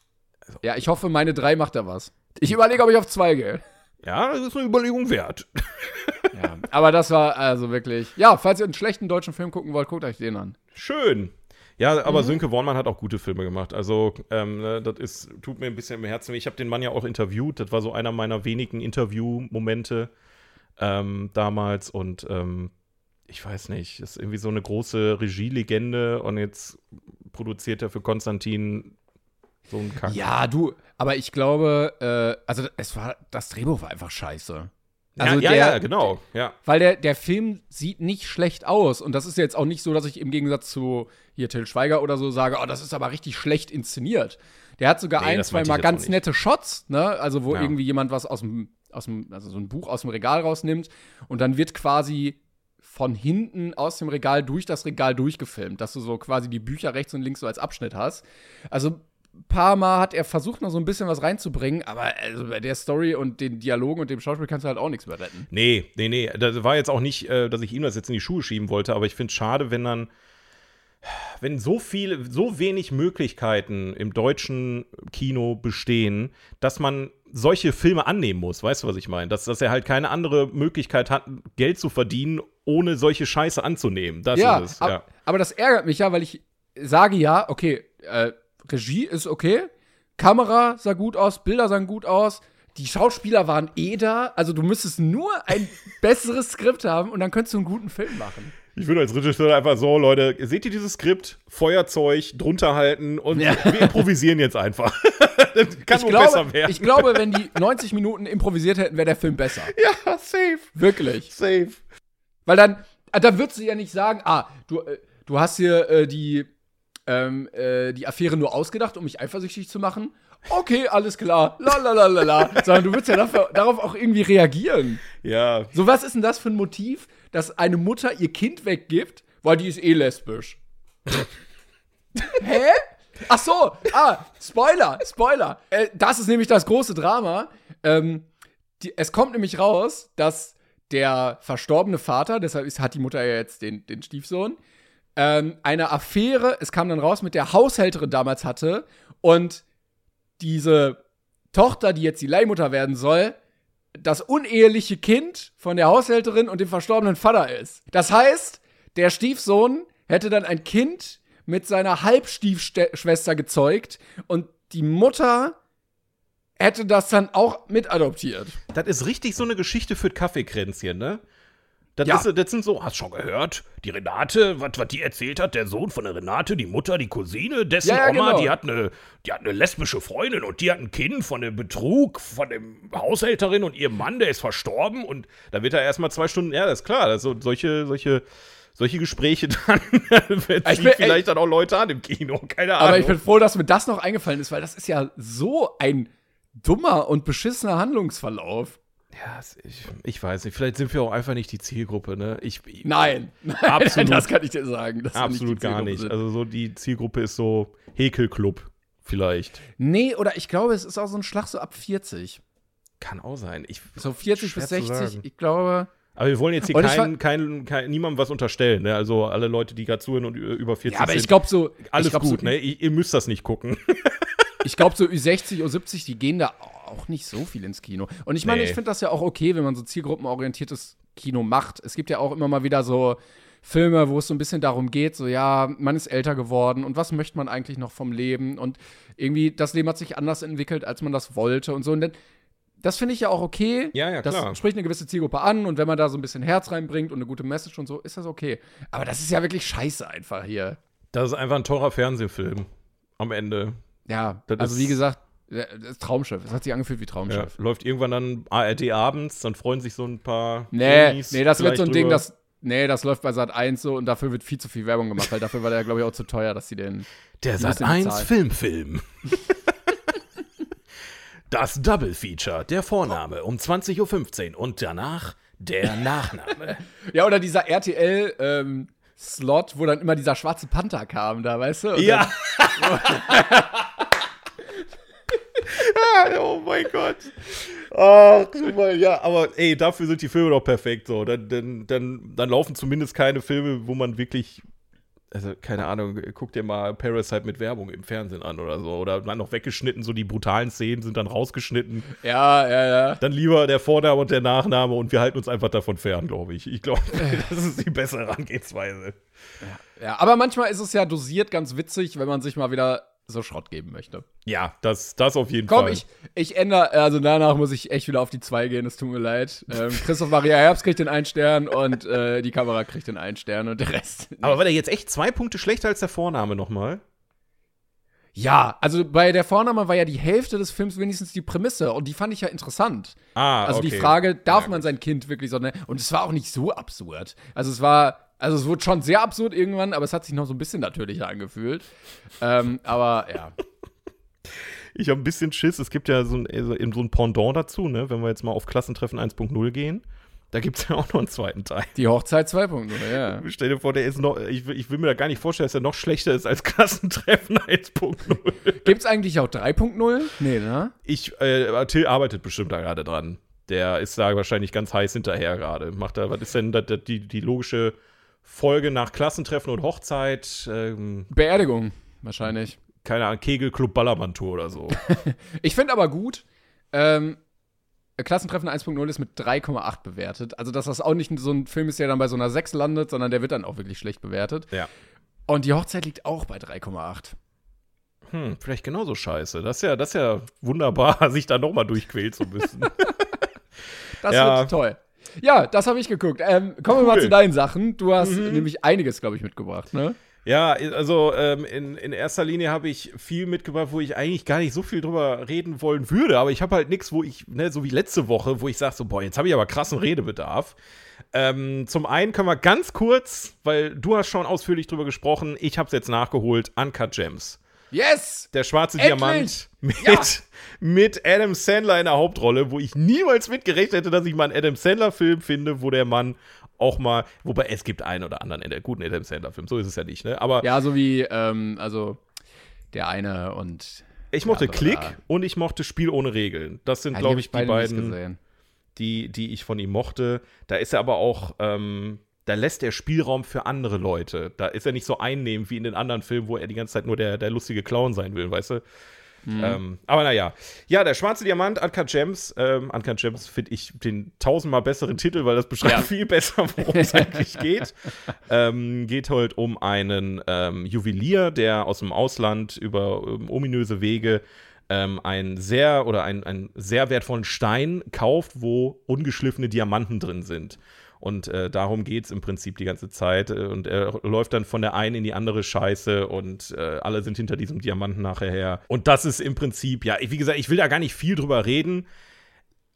Ja, ich hoffe, meine drei macht da was. Ich überlege, ob ich auf zwei gehe. ja, das ist eine Überlegung wert. Ja, aber das war also wirklich. Ja, falls ihr einen schlechten deutschen Film gucken wollt, guckt euch den an. Schön. Ja, aber Mhm. Sönke Wornmann hat auch gute Filme gemacht. Also, ähm, ne, das ist, tut mir ein bisschen im Herzen weh. Ich habe den Mann ja auch interviewt. Das war so einer meiner wenigen Interview-Momente ähm, damals. Und ähm, ich weiß nicht, ist irgendwie so eine große Regielegende. Und jetzt produziert er für Konstantin so einen Kack. Ja, du, aber ich glaube, äh, also es war, das Drehbuch war einfach scheiße. Also ja, der, ja, ja, genau. Ja. Weil der, der Film sieht nicht schlecht aus. Und das ist jetzt auch nicht so, dass ich im Gegensatz zu hier Till Schweiger oder so sage, oh, das ist aber richtig schlecht inszeniert. Der hat sogar Nee, ein, das zwei meinte Mal ich jetzt auch ganz nicht. nette Shots, ne? Also wo Ja. irgendwie jemand was aus dem, aus dem, also so ein Buch aus dem Regal rausnimmt und dann wird quasi von hinten aus dem Regal durch das Regal durchgefilmt, dass du so quasi die Bücher rechts und links so als Abschnitt hast. Also ein paar Mal hat er versucht, noch so ein bisschen was reinzubringen, aber also bei der Story und den Dialogen und dem Schauspiel kannst du halt auch nichts mehr retten. Nee, nee, nee. Das war jetzt auch nicht, äh, dass ich ihm das jetzt in die Schuhe schieben wollte, aber ich finde es schade, wenn dann, wenn so viele, so wenig Möglichkeiten im deutschen Kino bestehen, dass man solche Filme annehmen muss. Weißt du, was ich meine? Dass, dass er halt keine andere Möglichkeit hat, Geld zu verdienen, ohne solche Scheiße anzunehmen. Das ja, ist es. ab, Ja. aber das ärgert mich ja, weil ich sage ja, okay, äh, Regie ist okay, Kamera sah gut aus, Bilder sahen gut aus, die Schauspieler waren eh da, also du müsstest nur ein besseres Skript haben und dann könntest du einen guten Film machen. Ich würde als Regisseur einfach so, Leute, seht ihr dieses Skript? Feuerzeug drunter halten und Ja. wir improvisieren jetzt einfach. Das kann Ich nur glaube, besser werden. ich glaube, wenn die neunzig Minuten improvisiert hätten, wäre der Film besser. ja, safe, Wirklich. safe. Weil dann, ah, dann würdest du ja nicht sagen, ah, du, äh, du hast hier äh, die, ähm, äh, die Affäre nur ausgedacht, um mich eifersüchtig zu machen. Okay, alles klar. La la la la la. Sondern du würdest ja dafür, darauf auch irgendwie reagieren. Ja, So, was ist denn das für ein Motiv, dass eine Mutter ihr Kind weggibt, weil die ist eh lesbisch? Hä? Ach so, ah, Spoiler, Spoiler. Äh, das ist nämlich das große Drama. Ähm, die, es kommt nämlich raus, dass der verstorbene Vater, deshalb ist, hat die Mutter ja jetzt den, den Stiefsohn, ähm, eine Affäre, es kam dann raus, mit der Haushälterin damals hatte und diese Tochter, die jetzt die Leihmutter werden soll, das uneheliche Kind von der Haushälterin und dem verstorbenen Vater ist. Das heißt, der Stiefsohn hätte dann ein Kind mit seiner Halbstiefschwester gezeugt und die Mutter hätte das dann auch mitadoptiert. das ist richtig so eine Geschichte für Kaffeekränzchen, ne? Das, Ja. ist, das sind so, hast schon gehört? Die Renate, was die erzählt hat, der Sohn von der Renate, die Mutter, die Cousine, dessen Ja, ja, Oma, genau. die hat eine, die hat eine lesbische Freundin und die hat ein Kind von dem Betrug von dem Haushälterin und ihrem Mann, der ist verstorben und da wird er erstmal zwei Stunden, ja, das ist klar, das so, solche, solche solche Gespräche dann, wenn Ich sie bin- vielleicht dann auch Leute an im Kino, keine Ahnung. Aber ich bin froh, dass mir das noch eingefallen ist, weil das ist ja so ein dummer und beschissener Handlungsverlauf. ja, es- ich, ich weiß nicht, vielleicht sind wir auch einfach nicht die Zielgruppe, ne? Ich, Nein, Absolut. das kann ich dir sagen. dass wir nicht absolut die gar Zielgruppe nicht. sind. Also so die Zielgruppe ist so Häkelclub vielleicht. Nee, oder ich glaube, es ist auch so ein Schlag so ab vierzig. Kann auch sein. Ich, So vierzig schwer bis zu sechzig, sagen. ich glaube. Aber wir wollen jetzt hier Und ich kein, kein, kein, niemandem was unterstellen, ne? Also alle Leute, die gerade zuhören und ü- über vierzig Ja, aber sind, ich glaube so. alles ich glaub, gut, so, ne? Ihr, ihr müsst das nicht gucken. Ich glaube, so Ü sechzig, Ü siebzig, die gehen da auch nicht so viel ins Kino. Und ich meine, Nee. ich finde das ja auch okay, wenn man so zielgruppenorientiertes Kino macht. Es gibt ja auch immer mal wieder so Filme, wo es so ein bisschen darum geht, so ja, man ist älter geworden und was möchte man eigentlich noch vom Leben? Und irgendwie, das Leben hat sich anders entwickelt, als man das wollte und so. Und dann, das finde ich ja auch okay. Ja, ja, klar. Das spricht eine gewisse Zielgruppe an und wenn man da so ein bisschen Herz reinbringt und eine gute Message und so, ist das okay. Aber das ist ja wirklich scheiße einfach hier. Das ist einfach ein teurer Fernsehfilm am Ende. Ja, Das also ist- wie gesagt, das ist Traumschiff. Es hat sich angefühlt wie Ja, Traumschiff. läuft irgendwann dann A R D abends, dann freuen sich so ein paar Nee, Omis nee, das wird vielleicht so ein Ding, drüber. das. Nee, das läuft bei Sat eins so und dafür wird viel zu viel Werbung gemacht, weil dafür war der, glaube ich, auch zu teuer, dass sie den. Der die müssen Sat eins bezahlen. Filmfilm. Das Double Feature, der Vorname um zwanzig Uhr fünfzehn und danach der Nachname. Ja, oder dieser R T L, ähm, Slot, wo dann immer dieser schwarze Panther kam, da, weißt du? Und Ja. Oh mein Gott. Ach, super, ja, aber ey, dafür sind die Filme doch perfekt so. Dann, dann, dann, dann laufen zumindest keine Filme, wo man wirklich, also keine Ahnung, guck dir mal Parasite mit Werbung im Fernsehen an oder so. Oder dann noch weggeschnitten, so die brutalen Szenen sind dann rausgeschnitten. Dann, ja, ja, ja. Dann lieber der Vorname und der Nachname und wir halten uns einfach davon fern, glaube ich. Ich glaube, das ist die bessere Herangehensweise. Ja, aber manchmal ist es ja dosiert ganz witzig, wenn man sich mal wieder so Schrott geben möchte. Ja, das, das auf jeden Komm, Fall. ich, ich ändere, also danach muss ich echt wieder auf die zwei gehen, es tut mir leid. Ähm, Christoph Maria Herbst kriegt den einen Stern und äh, die Kamera kriegt den einen Stern und der Rest. Aber war der jetzt echt zwei Punkte schlechter als der Vorname nochmal? Ja, also bei der Vorname war ja die Hälfte des Films wenigstens die Prämisse und die fand ich ja interessant. Ah, Also okay. die Frage, darf Ja, man gut. sein Kind wirklich so, ne? Und es war auch nicht so absurd. Also es war, also es wurde schon sehr absurd irgendwann, aber es hat sich noch so ein bisschen natürlicher angefühlt. ähm, aber ja. Ich habe ein bisschen Schiss. Es gibt ja so ein, so ein Pendant dazu, ne? Wenn wir jetzt mal auf Klassentreffen eins Punkt null gehen. Da gibt es ja auch noch einen zweiten Teil. Die Hochzeit zwei Punkt null, ja. Stell dir vor, der ist noch, ich, will- ich will mir da gar nicht vorstellen, dass er noch schlechter ist als Klassentreffen eins Punkt null. Gibt's eigentlich auch drei Punkt null? Nee, ne? Ich, äh, Till arbeitet bestimmt da gerade dran. Der ist da wahrscheinlich ganz heiß hinterher gerade. Macht da, was ist denn das, das, die, die logische Folge nach Klassentreffen und Hochzeit? Ähm, Beerdigung, wahrscheinlich. keine Ahnung, Kegelclub Ballermann-Tour oder so. Ich finde aber gut, ähm, Klassentreffen eins Punkt null ist mit drei Komma acht bewertet. Also, dass das auch nicht so ein Film ist, der dann bei so einer sechs landet, sondern der wird dann auch wirklich schlecht bewertet. Ja. Und die Hochzeit liegt auch bei drei Komma acht. Hm, vielleicht genauso scheiße. Das ist ja, das ist ja wunderbar, sich da nochmal durchquälen zu müssen. Das Ja. wird toll. Ja, das habe ich geguckt. Ähm, kommen wir mal Cool. zu deinen Sachen. Du hast Mhm. nämlich einiges, glaube ich, mitgebracht, ne? Ja, also ähm, in, in erster Linie habe ich viel mitgebracht, wo ich eigentlich gar nicht so viel drüber reden wollen würde, aber ich habe halt nichts, wo ich, ne, so wie letzte Woche, wo ich sage so, boah, jetzt habe ich aber krassen Redebedarf. Ähm, zum einen können wir ganz kurz, weil du hast schon ausführlich drüber gesprochen, ich habe es jetzt nachgeholt, Uncut Gems. Yes! Der schwarze Endlich! Diamant mit, Ja! mit Adam Sandler in der Hauptrolle, wo ich niemals mitgerechnet hätte, dass ich mal einen Adam Sandler-Film finde, wo der Mann auch mal, wobei es gibt einen oder anderen in der guten Adam Sandler-Film, so ist es ja nicht, ne? Aber Ja, so wie, ähm, also der eine und. ich mochte der andere Klick da. und ich mochte Spiel ohne Regeln. Das sind, Ja, glaube hab ich, die beide nicht beiden, gesehen. die, die ich von ihm mochte. Da ist er aber auch, ähm, da lässt er Spielraum für andere Leute. Da ist er nicht so einnehmend wie in den anderen Filmen, wo er die ganze Zeit nur der, der lustige Clown sein will, weißt du? Mhm. Ähm, aber naja. Ja, der schwarze Diamant, Uncut Gems. Ähm, Uncut Gems finde ich den tausendmal besseren Titel, weil das beschreibt Ja. viel besser, worum es eigentlich geht. Ähm, geht halt um einen ähm, Juwelier, der aus dem Ausland über ähm, ominöse Wege ähm, einen sehr oder einen, einen sehr wertvollen Stein kauft, wo ungeschliffene Diamanten drin sind. Und äh, darum geht es im Prinzip die ganze Zeit. Äh, Und er läuft dann von der einen in die andere Scheiße und äh, alle sind hinter diesem Diamanten nachher her. Und das ist im Prinzip, ja, wie gesagt, ich will da gar nicht viel drüber reden.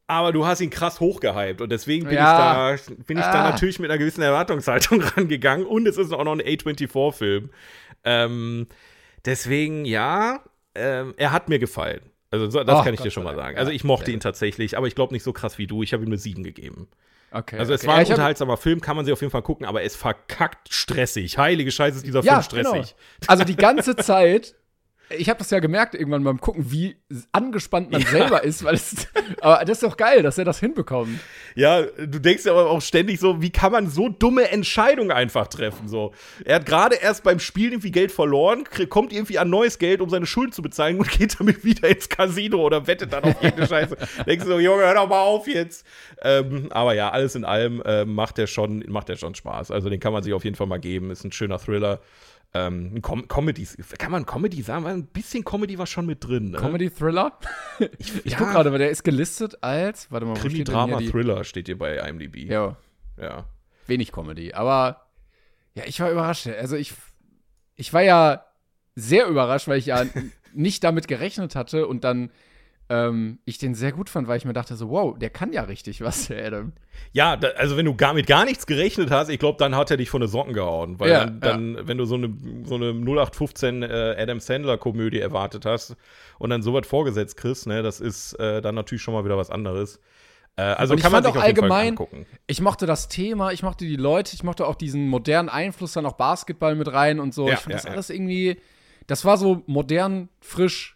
Aber du hast ihn krass hochgehypt und deswegen bin Ja. ich da bin ich Ah. da natürlich mit einer gewissen Erwartungshaltung rangegangen und es ist auch noch ein A vierundzwanzig-Film. Ähm, deswegen, ja, ähm, er hat mir gefallen. Also so, das Ach, kann ich Gott dir schon sei mal Dank. sagen. Also Ja, ich mochte sehr ihn tatsächlich, aber ich glaube nicht so krass wie du. Ich habe ihm eine sieben gegeben. Okay. Also es okay. war Ja, ein ich hab- unterhaltsamer Film, kann man sich auf jeden Fall gucken, aber es verkackt stressig. Heilige Scheiße, ist dieser Ja, Film stressig. genau. Also die ganze Zeit, ich habe das ja gemerkt irgendwann beim Gucken, wie angespannt man selber ist, weil es, aber das ist doch geil, dass er das hinbekommt. Ja, du denkst ja aber auch ständig so, wie kann man so dumme Entscheidungen einfach treffen? So, er hat gerade erst beim Spielen irgendwie Geld verloren, krieg- kommt irgendwie an neues Geld, um seine Schulden zu bezahlen und geht damit wieder ins Casino oder wettet dann auf irgendeine Scheiße. Denkst du so, Junge, hör doch mal auf jetzt. Ähm, aber ja, alles in allem äh, macht der schon, macht der schon Spaß. Also den kann man sich auf jeden Fall mal geben. Ist ein schöner Thriller. Ähm, ein Com Comedy, kann man Comedy sagen? Weil ein bisschen Comedy war schon mit drin. Ne? Comedy-Thriller? Ich, ich ja. guck gerade, weil der ist gelistet als, warte mal, wo steht denn hier die- Krimi-Drama-Thriller steht hier bei I M D B. Ja, Ja. wenig Comedy, aber ja, ich war überrascht. Also ich, ich war ja sehr überrascht, weil ich ja nicht damit gerechnet hatte und dann ähm, ich den sehr gut fand, weil ich mir dachte so, wow, der kann ja richtig was, der Adam. Ja, da, also wenn du gar mit gar nichts gerechnet hast, ich glaube, dann hat er dich von den Socken gehauen. Weil Ja, dann, dann wenn du so eine, so eine null acht fünfzehn äh, Adam Sandler-Komödie erwartet hast und dann sowas vorgesetzt kriegst, ne, das ist äh, dann natürlich schon mal wieder was anderes. Äh, also Und ich kann man fand sich auch auf jeden Fall allgemein- angucken. Ich mochte das Thema, ich mochte die Leute, ich mochte auch diesen modernen Einfluss dann auch Basketball mit rein und so. Ja, ich fand ja, das ja. alles irgendwie, das war so modern, frisch.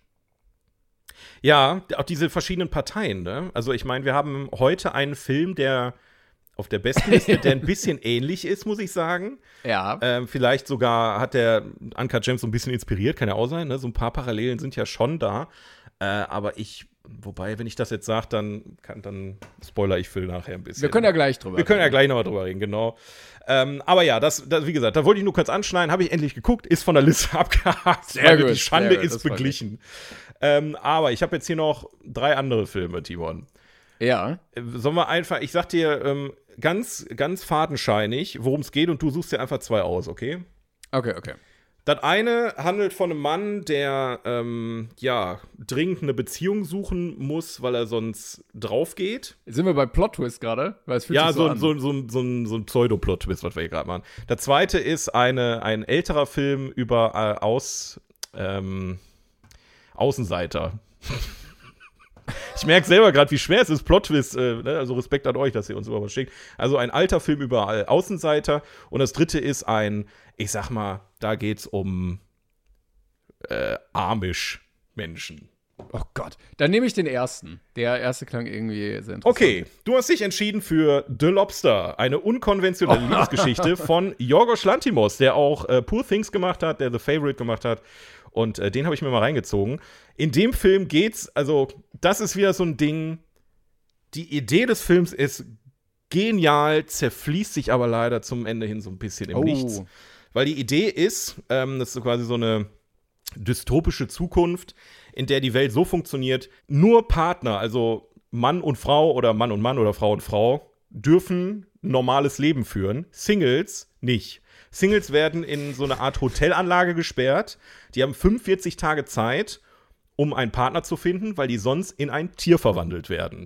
Ja, auch diese verschiedenen Parteien, ne? Also ich meine, wir haben heute einen Film, der auf der Bestenliste, der ein bisschen ähnlich ist, muss ich sagen. Ja. Ähm, vielleicht sogar hat der Uncut Gems so ein bisschen inspiriert, kann ja auch sein, ne? So ein paar Parallelen sind ja schon da. Äh, aber ich, wobei, wenn ich das jetzt sage, dann, kann, dann spoiler ich Phil nachher ein bisschen. Wir können ja gleich drüber Wir können ja reden. gleich nochmal drüber reden, genau. Ähm, aber ja, das, das, wie gesagt, da wollte ich nur kurz anschneiden, habe ich endlich geguckt, ist von der Liste abgehakt. Sehr weil gut, Die Schande sehr gut, ist das freut mich. beglichen. Ähm, aber ich habe jetzt hier noch drei andere Filme, Timon. Ja. Äh, Sollen wir einfach, ich sag dir ähm, ganz, ganz fadenscheinig, worum es geht und du suchst dir einfach zwei aus, okay? Okay, okay. Das eine handelt von einem Mann, der ähm, ja dringend eine Beziehung suchen muss, weil er sonst drauf geht. Sind wir bei Plot-Twist gerade? Weil es fühlt Ja, sich so, so, an. so, so, so, ein- so ein Pseudo-Plot-Twist, was wir hier gerade machen. Der zweite ist eine, ein älterer Film über äh, Aus, ähm, Außenseiter. Ich merke selber gerade, wie schwer es ist, Plot-Twist, äh, ne? Also Respekt an euch, dass ihr uns über was schickt. Also ein alter Film über äh, Außenseiter. Und das dritte ist ein, ich sag mal, da geht's um äh, Amish-Menschen. Oh Gott. Dann nehme ich den ersten. Der erste klang irgendwie sehr interessant. Okay, du hast dich entschieden für The Lobster, eine unkonventionelle Liebesgeschichte von Yorgos Lanthimos, der auch äh, Poor Things gemacht hat, der The Favourite gemacht hat. Und äh, den habe ich mir mal reingezogen. In dem Film geht's, also, das ist wieder so ein Ding. Die Idee des Films ist genial, zerfließt sich aber leider zum Ende hin so ein bisschen im Oh. Nichts. Weil die Idee ist, ähm, das ist quasi so eine dystopische Zukunft, in der die Welt so funktioniert, nur Partner, also Mann und Frau oder Mann und Mann oder Frau und Frau, dürfen ein normales Leben führen. Singles nicht. Singles werden in so eine Art Hotelanlage gesperrt. Die haben fünfundvierzig Tage Zeit, um einen Partner zu finden, weil die sonst in ein Tier verwandelt werden.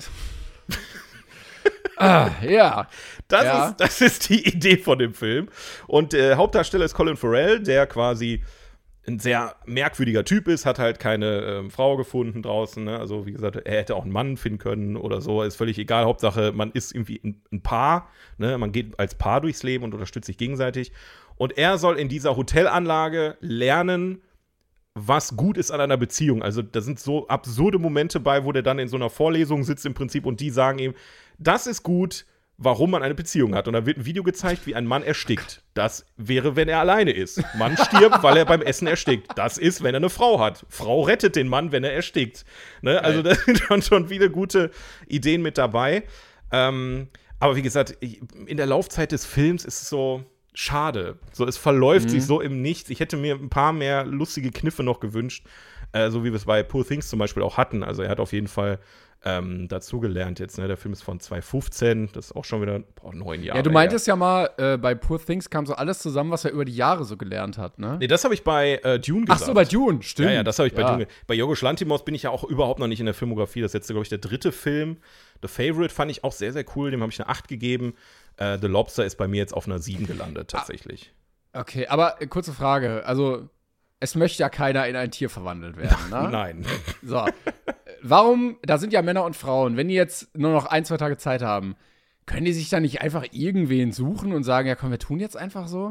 Ah, ja. Das, Ja. ist, das ist die Idee von dem Film. Und der Hauptdarsteller ist Colin Farrell, der quasi ein sehr merkwürdiger Typ ist, hat halt keine ähm, Frau gefunden draußen. Ne? Also wie gesagt, er hätte auch einen Mann finden können oder so. Ist völlig egal. Hauptsache, man ist irgendwie ein, ein Paar. Ne? Man geht als Paar durchs Leben und unterstützt sich gegenseitig. Und er soll in dieser Hotelanlage lernen, was gut ist an einer Beziehung. Also da sind so absurde Momente bei, wo der dann in so einer Vorlesung sitzt im Prinzip und die sagen ihm, das ist gut, warum man eine Beziehung hat. Und da wird ein Video gezeigt, wie ein Mann erstickt. Das wäre, wenn er alleine ist. Mann stirbt, weil er beim Essen erstickt. Das ist, wenn er eine Frau hat. Frau rettet den Mann, wenn er erstickt. Ne? Also da sind schon, schon viele gute Ideen mit dabei. Ähm, aber wie gesagt, ich, in der Laufzeit des Films ist es so, schade. So, es verläuft Mhm. sich so im Nichts. Ich hätte mir ein paar mehr lustige Kniffe noch gewünscht, äh, so wie wir es bei Poor Things zum Beispiel auch hatten. Also er hat auf jeden Fall ähm, dazugelernt jetzt. Ne? Der Film ist von zwanzig fünfzehn, das ist auch schon wieder boah, neun Jahre Ja, du her. meintest ja mal, äh, bei Poor Things kam so alles zusammen, was er über die Jahre so gelernt hat, ne? Nee, das habe ich bei äh, Dune Ach gesagt. so, bei Dune, stimmt. Ja, ja, das habe ich bei Ja. Dune. Bei Yorgos Lanthimos bin ich ja auch überhaupt noch nicht in der Filmografie. Das ist jetzt, glaube ich, der dritte Film. The Favorite fand ich auch sehr, sehr cool. Dem habe ich eine acht gegeben. Äh, The Lobster ist bei mir jetzt auf einer sieben gelandet, tatsächlich. Okay, aber äh, kurze Frage. Also, es möchte ja keiner in ein Tier verwandelt werden, ne? Nein. So. Äh, Warum, da sind ja Männer und Frauen, wenn die jetzt nur noch ein, zwei Tage Zeit haben, können die sich dann nicht einfach irgendwen suchen und sagen, ja komm, wir tun jetzt einfach so?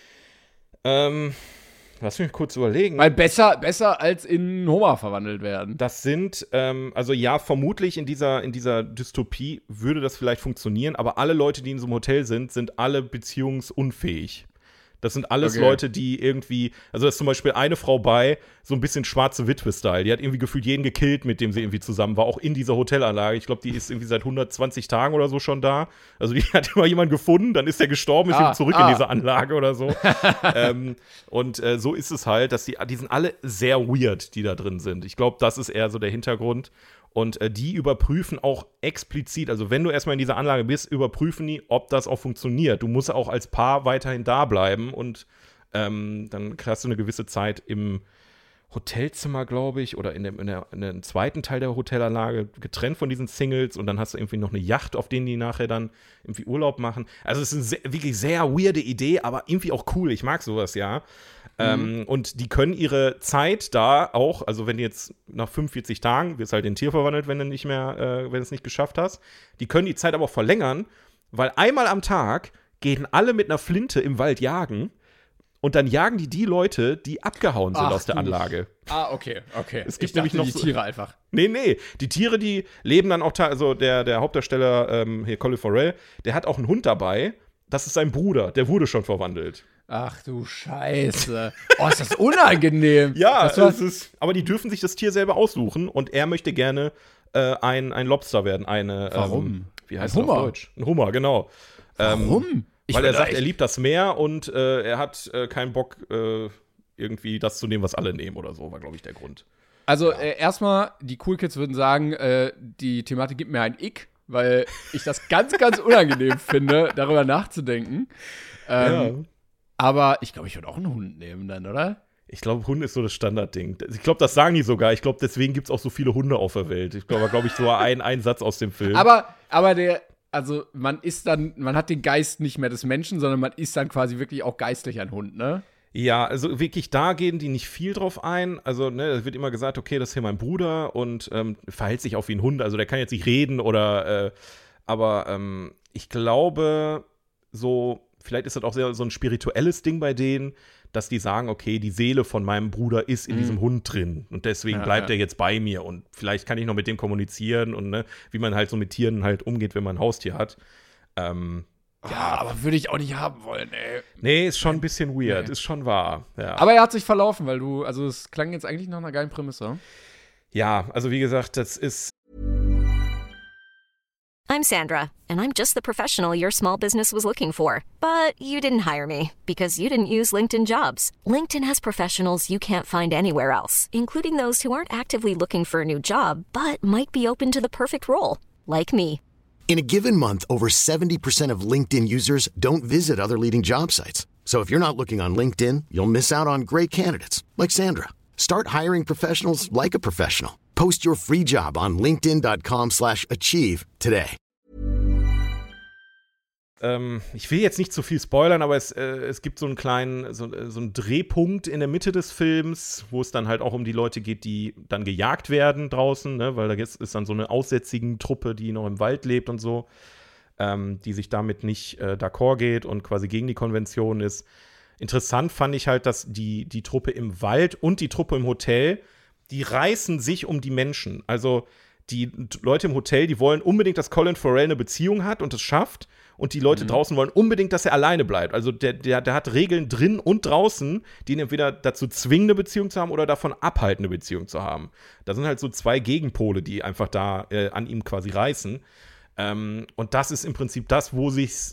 ähm, lass mich kurz überlegen. Weil besser, besser als in Homer verwandelt werden. Das sind, ähm, also ja, vermutlich in dieser, in dieser Dystopie würde das vielleicht funktionieren, aber alle Leute, die in so einem Hotel sind, sind alle beziehungsunfähig. Das sind alles Okay. Leute, die irgendwie, also da ist zum Beispiel eine Frau bei, so ein bisschen schwarze Witwe-Style. Die hat irgendwie gefühlt jeden gekillt, mit dem sie irgendwie zusammen war, auch in dieser Hotelanlage. Ich glaube, die ist irgendwie seit hundertzwanzig Tagen oder so schon da. Also die hat immer jemanden gefunden, dann ist der gestorben, ist Ah, wieder zurück ah. in diese Anlage oder so. ähm, und äh, so ist es halt, dass die, die sind alle sehr weird, die da drin sind. Ich glaube, das ist eher so der Hintergrund. Und äh, die überprüfen auch explizit, also wenn du erstmal in dieser Anlage bist, überprüfen die, ob das auch funktioniert. Du musst auch als Paar weiterhin da bleiben und ähm, dann hast du eine gewisse Zeit im Hotelzimmer, glaube ich, oder in dem, in, der, in dem zweiten Teil der Hotelanlage getrennt von diesen Singles und dann hast du irgendwie noch eine Yacht, auf denen die nachher dann irgendwie Urlaub machen. Also es ist eine sehr, wirklich sehr weirde Idee, aber irgendwie auch cool. Ich mag sowas, ja. Ähm, und die können ihre Zeit da auch, also wenn du jetzt nach fünfundvierzig Tagen, wirst halt in ein Tier verwandelt, wenn du nicht mehr, äh, wenn du es nicht geschafft hast, die können die Zeit aber auch verlängern, weil einmal am Tag gehen alle mit einer Flinte im Wald jagen und dann jagen die die Leute, die abgehauen sind Ach, aus der du- Anlage. Ah, okay, okay. Es gibt ich nämlich dachte, noch die so- Tiere einfach. Nee, nee, die Tiere, die leben dann auch, ta- also der, der Hauptdarsteller, ähm, hier Colin Farrell, der hat auch einen Hund dabei, das ist sein Bruder, der wurde schon verwandelt. Ach du Scheiße. Oh, ist das unangenehm. Ja, das war, es ist, aber die dürfen sich das Tier selber aussuchen und er möchte gerne äh, ein, ein Lobster werden. Eine, Warum? Ähm, wie heißt Ein das auf Hummer? Deutsch? Ein Hummer, genau. Warum? Ähm, Ich weil bin er da sagt, echt- er liebt das Meer und äh, er hat äh, keinen Bock, äh, irgendwie das zu nehmen, was alle nehmen oder so, war, glaube ich, der Grund. Also, äh, erstmal, die Cool Kids würden sagen, äh, die Thematik gibt mir ein Ick, weil ich das ganz, ganz unangenehm finde, darüber nachzudenken. Ähm, Aber ich glaube, ich würde auch einen Hund nehmen dann, oder? Ich glaube, Hund ist so das Standardding. Ich glaube, das sagen die sogar. Ich glaube, deswegen gibt es auch so viele Hunde auf der Welt. Ich glaube, glaube ich, so ein, ein Satz aus dem Film. Aber, aber der, also man ist dann, man hat den Geist nicht mehr des Menschen, sondern man ist dann quasi wirklich auch geistlich ein Hund, ne? Ja, also wirklich, da gehen die nicht viel drauf ein. Also, ne, es wird immer gesagt, okay, das ist hier mein Bruder und ähm, verhält sich auch wie ein Hund. Also, der kann jetzt nicht reden oder, äh, aber ähm, ich glaube, so, vielleicht ist das auch sehr, so ein spirituelles Ding bei denen, dass die sagen, okay, die Seele von meinem Bruder ist in Mhm. diesem Hund drin und deswegen Ja, bleibt ja. er jetzt bei mir und vielleicht kann ich noch mit dem kommunizieren und ne, wie man halt so mit Tieren halt umgeht, wenn man ein Haustier hat. Ähm, Ja, aber würde ich auch nicht haben wollen, ey. nee, ist schon ein bisschen weird, Nee. ist schon wahr. Ja. Aber er hat sich verlaufen, weil du, also es klang jetzt eigentlich nach einer geilen Prämisse. Ja, also wie gesagt, das ist I'm Sandra, and I'm just the professional your small business was looking for. But you didn't hire me because you didn't use LinkedIn Jobs. LinkedIn has professionals you can't find anywhere else, including those who aren't actively looking for a new job, but might be open to the perfect role, like me. In a given month, over seventy percent of LinkedIn users don't visit other leading job sites. So if you're not looking on LinkedIn, you'll miss out on great candidates like Sandra. Start hiring professionals like a professional. Post your free job on linkedin dot com slash achieve today. Ähm, ich will jetzt nicht zu viel spoilern, aber es, äh, es gibt so einen kleinen, so, so einen Drehpunkt in der Mitte des Films, wo es dann halt auch um die Leute geht, die dann gejagt werden draußen, ne? Weil da ist, ist dann so eine aussätzigen Truppe, die noch im Wald lebt und so, ähm, die sich damit nicht äh, d'accord geht und quasi gegen die Konvention ist. Interessant fand ich halt, dass die, die Truppe im Wald und die Truppe im Hotel, die reißen sich um die Menschen. Also die Leute im Hotel, die wollen unbedingt, dass Colin Farrell eine Beziehung hat und es schafft. Und die Leute mhm. draußen wollen unbedingt, dass er alleine bleibt. Also der, der, der hat Regeln drin und draußen, die ihn entweder dazu zwingen, eine Beziehung zu haben oder davon abhalten, eine Beziehung zu haben. Da sind halt so zwei Gegenpole, die einfach da äh, an ihm quasi reißen. Ähm, und das ist im Prinzip das, wo sich's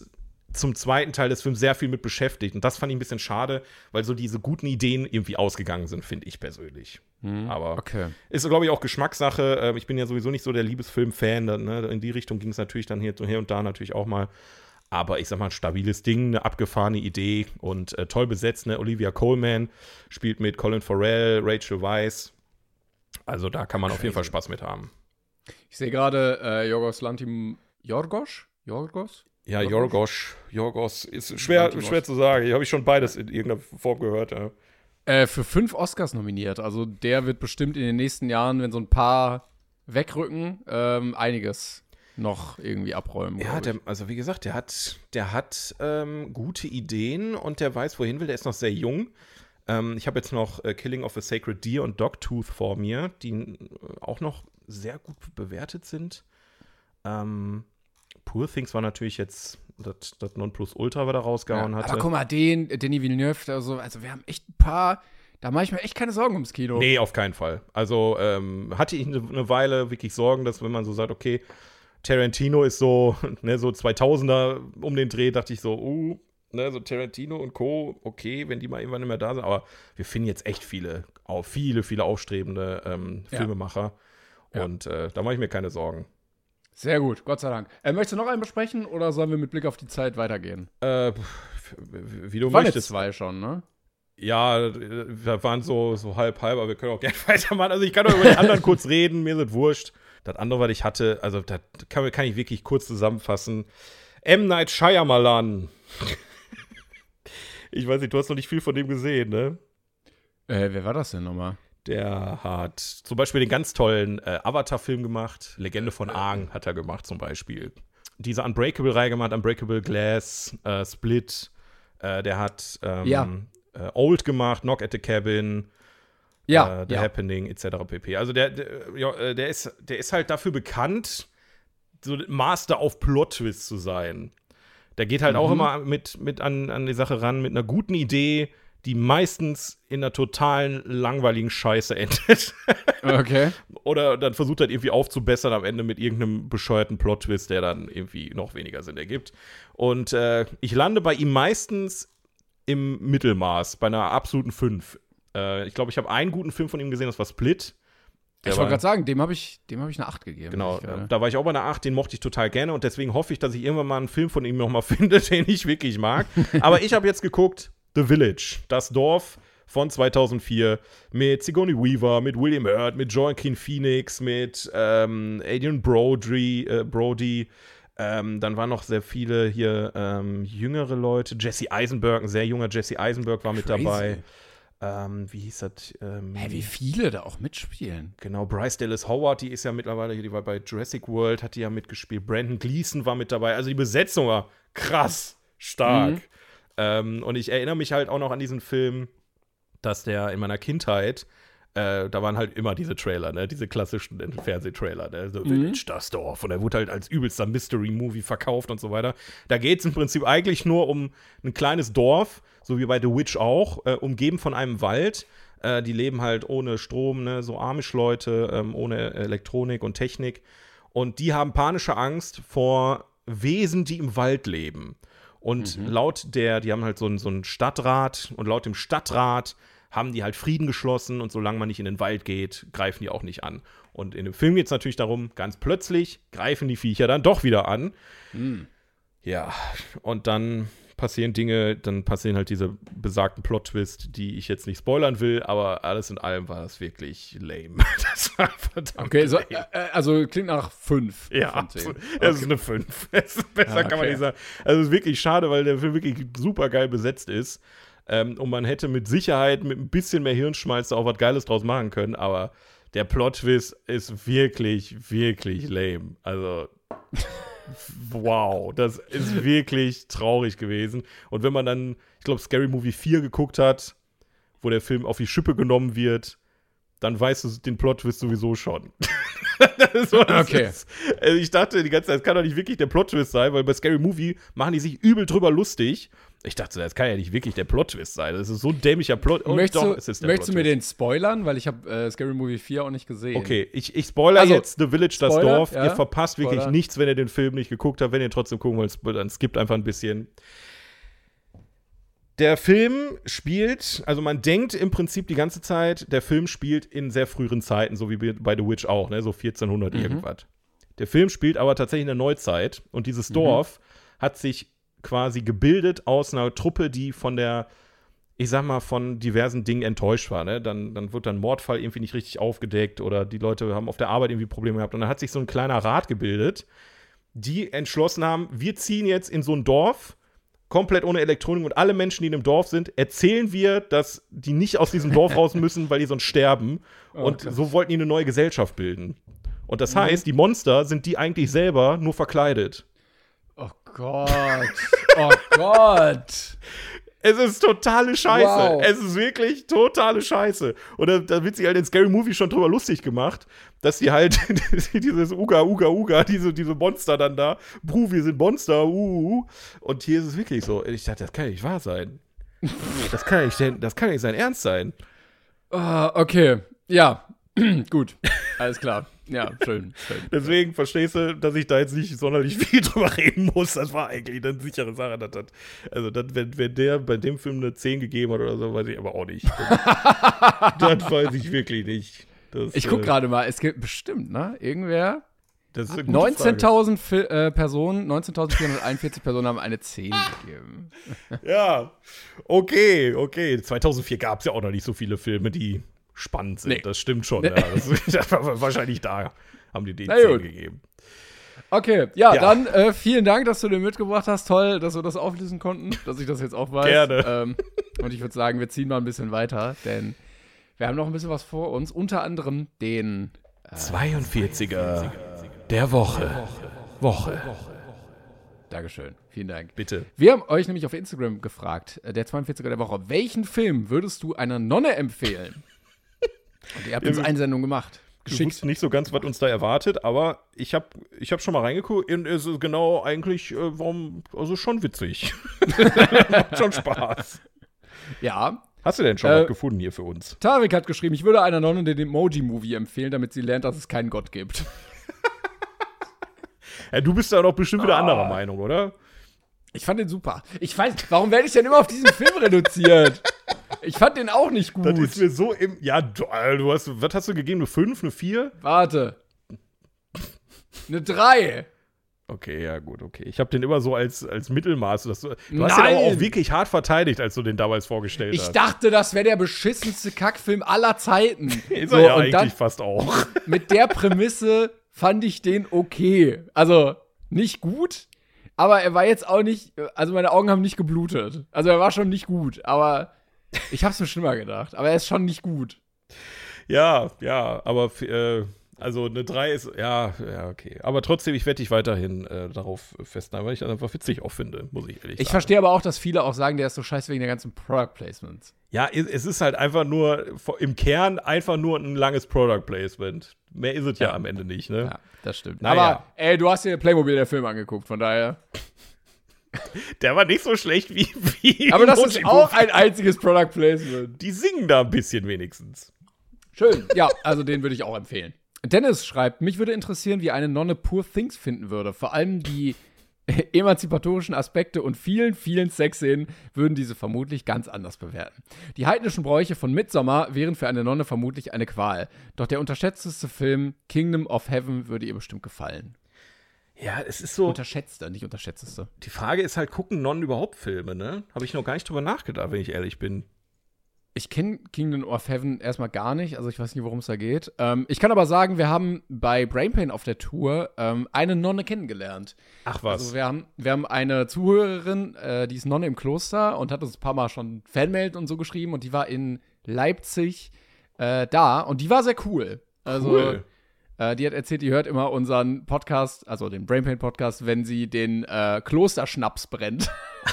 zum zweiten Teil des Films sehr viel mit beschäftigt. Und das fand ich ein bisschen schade, weil so diese guten Ideen irgendwie ausgegangen sind, finde ich persönlich. Mhm, Aber okay. ist, glaube ich, auch Geschmackssache. Ich bin ja sowieso nicht so der Liebesfilm-Fan. Ne? In die Richtung ging es natürlich dann hier, hier und da natürlich auch mal. Aber ich sag mal, ein stabiles Ding, eine abgefahrene Idee und äh, toll besetzt. Ne? Olivia Colman spielt mit Colin Farrell, Rachel Weisz. Also da kann man Crazy. Auf jeden Fall Spaß mit haben. Ich sehe gerade äh, Yorgos Lanthimos. Yorgos? Yorgos? Ja, Yorgos. Yorgos ist schwer, schwer zu sagen. Habe ich schon beides in irgendeiner Form gehört. Ja. Äh, für fünf Oscars nominiert. Also der wird bestimmt in den nächsten Jahren, wenn so ein paar wegrücken, ähm, einiges noch irgendwie abräumen. Ja, der, also wie gesagt, der hat, der hat ähm, gute Ideen und der weiß, wohin will. Der ist noch sehr jung. Ähm, ich habe jetzt noch äh, Killing of a Sacred Deer und Dogtooth vor mir, die äh, auch noch sehr gut bewertet sind. Ähm, Poor Things war natürlich jetzt das, das Nonplusultra, was er rausgehauen ja, hatte. Aber guck mal, den, Denis Villeneuve, also, also wir haben echt ein paar, da mache ich mir echt keine Sorgen ums Kino. Nee, auf keinen Fall. Also ähm, hatte ich eine, eine Weile wirklich Sorgen, dass wenn man so sagt, okay, Tarantino ist so, ne, so zweitausender um den Dreh, dachte ich so, uh, ne, so Tarantino und Co., okay, wenn die mal irgendwann nicht mehr da sind, aber wir finden jetzt echt viele, auch viele, viele aufstrebende ähm, ja. Filmemacher ja. und äh, da mache ich mir keine Sorgen. Sehr gut, Gott sei Dank. Äh, möchtest du noch einen besprechen oder sollen wir mit Blick auf die Zeit weitergehen? Äh, wie du waren möchtest. Jetzt zwei schon, ne? Ja, wir waren so, so halb, halb, aber wir können auch gerne weitermachen. Also ich kann doch über die anderen kurz reden, mir ist wurscht. Das andere, was ich hatte, also das kann, kann ich wirklich kurz zusammenfassen. M. Night Shyamalan. Ich weiß nicht, du hast noch nicht viel von dem gesehen, ne? Äh, wer war das denn nochmal? Der hat zum Beispiel den ganz tollen äh, Avatar-Film gemacht. Legende von Aang hat er gemacht zum Beispiel. Diese Unbreakable-Reihe gemacht, Unbreakable Glass, äh, Split. Äh, der hat ähm, ja. äh, Old gemacht, Knock at the Cabin. Ja, äh, The ja. Happening, et cetera pp. Also der, der, ja, der, ist, der ist halt dafür bekannt, so Master auf Plot-Twist zu sein. Der geht halt mhm. auch immer mit, mit an, an die Sache ran, mit einer guten Idee, die meistens in einer totalen langweiligen Scheiße endet. Okay. Oder dann versucht halt irgendwie aufzubessern am Ende mit irgendeinem bescheuerten Plot-Twist, der dann irgendwie noch weniger Sinn ergibt. Und äh, ich lande bei ihm meistens im Mittelmaß, bei einer absoluten fünf. Äh, ich glaube, ich habe einen guten Film von ihm gesehen, das war Split. Der ich wollte gerade sagen, dem habe ich, dem hab ich eine acht gegeben. Genau, da war ich auch bei einer acht, den mochte ich total gerne und deswegen hoffe ich, dass ich irgendwann mal einen Film von ihm noch mal finde, den ich wirklich mag. Aber ich habe jetzt geguckt, The Village, das Dorf von zweitausendvier mit Sigourney Weaver, mit William Hurt, mit Joaquin Phoenix, mit ähm, Adrian Brody, äh, Brody. Ähm, dann waren noch sehr viele hier ähm, jüngere Leute. Jesse Eisenberg, ein sehr junger Jesse Eisenberg war mit Crazy. dabei. Ähm, wie hieß das? Ähm, Hä, wie viele da auch mitspielen. Genau, Bryce Dallas Howard, die ist ja mittlerweile hier, die war bei Jurassic World, hat die ja mitgespielt. Brandon Gleeson war mit dabei. Also die Besetzung war krass stark. Mhm. Ähm, und ich erinnere mich halt auch noch an diesen Film, dass der in meiner Kindheit, äh, da waren halt immer diese Trailer, ne, diese klassischen Fernsehtrailer, ne, so Mhm. Village, das Dorf. Und der wurde halt als übelster Mystery-Movie verkauft und so weiter. Da geht es im Prinzip eigentlich nur um ein kleines Dorf, so wie bei The Witch auch, äh, umgeben von einem Wald. Äh, die leben halt ohne Strom, ne, so Amish-Leute, ähm, ohne Elektronik und Technik. Und die haben panische Angst vor Wesen, die im Wald leben. Und mhm. laut der, die haben halt so einen, so einen Stadtrat und laut dem Stadtrat haben die halt Frieden geschlossen und solange man nicht in den Wald geht, greifen die auch nicht an. Und in dem Film geht es natürlich darum, ganz plötzlich greifen die Viecher dann doch wieder an. Mhm. Ja, und dann passieren Dinge, dann passieren halt diese besagten Plot-Twist, die ich jetzt nicht spoilern will, aber alles in allem war das wirklich lame. Das war verdammt Okay, so, lame. äh, also klingt nach fünf. Ja, von zehn. absolut. Es ist eine fünf. Besser Ah, kann man okay. nicht sagen. Also es ist wirklich schade, weil der Film wirklich super geil besetzt ist. Ähm, und man hätte mit Sicherheit mit ein bisschen mehr Hirnschmalz da auch was Geiles draus machen können, aber der Plot-Twist ist wirklich, wirklich lame. Also wow, das ist wirklich traurig gewesen. Und wenn man dann, ich glaube, Scary Movie vier geguckt hat, wo der Film auf die Schippe genommen wird, dann weißt du den Plot-Twist sowieso schon. Das ist so, das Okay. Ist. Also ich dachte die ganze Zeit, es kann doch nicht wirklich der Plot-Twist sein, weil bei Scary Movie machen die sich übel drüber lustig. Ich dachte, das kann ja nicht wirklich der Plot-Twist sein. Das ist so ein dämlicher Plot. Und möchtest doch, du, es ist der möchtest du mir Plot-Twist. den spoilern? Weil ich habe äh, Scary Movie vier auch nicht gesehen. Okay, ich, ich spoilere Also, jetzt The Village, das Spoiler, Dorf. ja. Ihr verpasst wirklich Spoiler. nichts, wenn ihr den Film nicht geguckt habt. Wenn ihr trotzdem gucken wollt, dann skippt einfach ein bisschen. Der Film spielt, also man denkt im Prinzip die ganze Zeit, der Film spielt in sehr früheren Zeiten, so wie bei The Witch auch, ne, so vierzehnhundert Mhm. irgendwas. Der Film spielt aber tatsächlich in der Neuzeit und dieses Dorf mhm. hat sich quasi gebildet aus einer Truppe, die von der, ich sag mal, von diversen Dingen enttäuscht war, ne? Dann, dann wird dann ein Mordfall irgendwie nicht richtig aufgedeckt oder die Leute haben auf der Arbeit irgendwie Probleme gehabt und dann hat sich so ein kleiner Rat gebildet, die entschlossen haben, wir ziehen jetzt in so ein Dorf, komplett ohne Elektronik und alle Menschen, die in dem Dorf sind, erzählen wir, dass die nicht aus diesem Dorf raus müssen, weil die sonst sterben. Oh, und Gott. so wollten die eine neue Gesellschaft bilden. Und das heißt, die Monster sind die eigentlich selber, nur verkleidet. Oh Gott. Oh Gott. Es ist totale Scheiße. Wow. Es ist wirklich totale Scheiße. Und da, da wird sich halt in Scary Movie schon drüber lustig gemacht, dass die halt dieses Uga, Uga, Uga, diese, diese Monster dann da, Bru, wir sind Monster, uh, uh. Und hier ist es wirklich so. Ich dachte, das kann ja nicht wahr sein. Das kann ja nicht, das kann ja nicht sein Ernst sein. Ah, okay. Ja. Gut. Alles klar. Ja, schön, schön. Deswegen verstehst du, dass ich da jetzt nicht sonderlich viel drüber reden muss. Das war eigentlich eine sichere Sache. Das hat, also, das, wenn, wenn der bei dem Film eine zehn gegeben hat oder so, weiß ich aber auch nicht. Das, das weiß ich wirklich nicht. Das, Ich guck äh, gerade mal, es gibt bestimmt, ne? Irgendwer. das ist eine gute neunzehntausend Fi- äh, Personen, neunzehntausendvierhunderteinundvierzig Personen haben eine zehn gegeben. Frage. Ja, okay, okay. zweitausendvier gab es ja auch noch nicht so viele Filme, die spannend sind. Nee. Das stimmt schon. Ja. Das, das war wahrscheinlich da haben die den Na zehn gut. gegeben. Okay, ja, Ja. dann äh, vielen Dank, dass du den mitgebracht hast. Toll, dass wir das auflösen konnten, dass ich das jetzt auch weiß. Gerne. Ähm, und ich würde sagen, wir ziehen mal ein bisschen weiter, denn wir haben noch ein bisschen was vor uns. Unter anderem den zweiundvierziger der Woche. Woche. Dankeschön, vielen Dank. Bitte. Wir haben euch nämlich auf Instagram gefragt, äh, der zweiundvierziger der Woche, welchen Film würdest du einer Nonne empfehlen? Und ihr habt uns Ja, eine Sendung gemacht. Ich Geschickt. wusste nicht so ganz, was uns da erwartet, aber ich habe ich hab schon mal reingeguckt und es ist genau eigentlich, äh, warum, also schon witzig. Macht schon Spaß. Ja, Hast du denn schon Äh, was gefunden hier für uns? Tarek hat geschrieben, ich würde einer Nonne den Emoji-Movie empfehlen, damit sie lernt, dass es keinen Gott gibt. Ja, du bist da doch bestimmt wieder anderer Meinung, oder? Ich fand den super. Ich weiß, warum werde ich denn immer auf diesen Film reduziert? Ich fand den auch nicht gut. Das ist mir so im. Ja, du, äh, du hast. Was hast du gegeben? Eine fünf, eine vier? Warte. Eine drei. Okay, ja, gut, okay. Ich habe den immer so als, als Mittelmaß. Dass du du hast den Nein. aber auch wirklich hart verteidigt, als du den damals vorgestellt Ich hast. dachte, das wäre der beschissenste Kackfilm aller Zeiten. Ist So, er ja und eigentlich dann fast auch. mit der Prämisse fand ich den okay. Also, nicht gut, aber er war jetzt auch nicht, also meine Augen haben nicht geblutet. Also er war schon nicht gut, aber ich hab's mir schlimmer gedacht. Aber er ist schon nicht gut. Ja, ja, aber äh, also eine drei ist, ja, ja, okay. Aber trotzdem, ich werde dich weiterhin äh, darauf festnageln, weil ich das einfach witzig auch finde, muss ich ehrlich Ich sagen. verstehe aber auch, dass viele auch sagen, der ist so scheiße wegen der ganzen Product Placements. Ja, es es ist halt einfach nur, im Kern einfach nur ein langes Product Placement. Mehr ist es ja, Ja. am Ende nicht, ne? Ja, das stimmt. Naja. Aber, ey, du hast dir Playmobil der Film angeguckt, von daher. Der war nicht so schlecht wie, wie Aber das ist Emoji auch Movie. ein einziges Product Placement. Die singen da ein bisschen wenigstens. Schön. Ja, also den würde ich auch empfehlen. Dennis schreibt, mich würde interessieren, wie eine Nonne Poor Things finden würde. Vor allem die emanzipatorischen Aspekte und vielen, vielen Sexszenen würden diese vermutlich ganz anders bewerten. Die heidnischen Bräuche von Midsommar wären für eine Nonne vermutlich eine Qual. Doch der unterschätzteste Film Kingdom of Heaven würde ihr bestimmt gefallen. Ja, es ist so. Unterschätzter, nicht unterschätzteste. Die Frage ist halt, gucken Nonnen überhaupt Filme, ne? Habe ich noch gar nicht drüber nachgedacht, wenn ich ehrlich bin. Ich kenne Kingdom of Heaven erstmal gar nicht, also ich weiß nicht, worum es da geht. Ähm, ich kann aber sagen, wir haben bei Brainpain auf der Tour ähm, eine Nonne kennengelernt. Ach was. Also wir haben, wir haben eine Zuhörerin, äh, die ist Nonne im Kloster und hat uns ein paar Mal schon Fanmail und so geschrieben und die war in Leipzig äh, da und die war sehr cool. Also Cool. äh, die hat erzählt, die hört immer unseren Podcast, also den Brainpain Podcast, wenn sie den äh, Klosterschnaps brennt.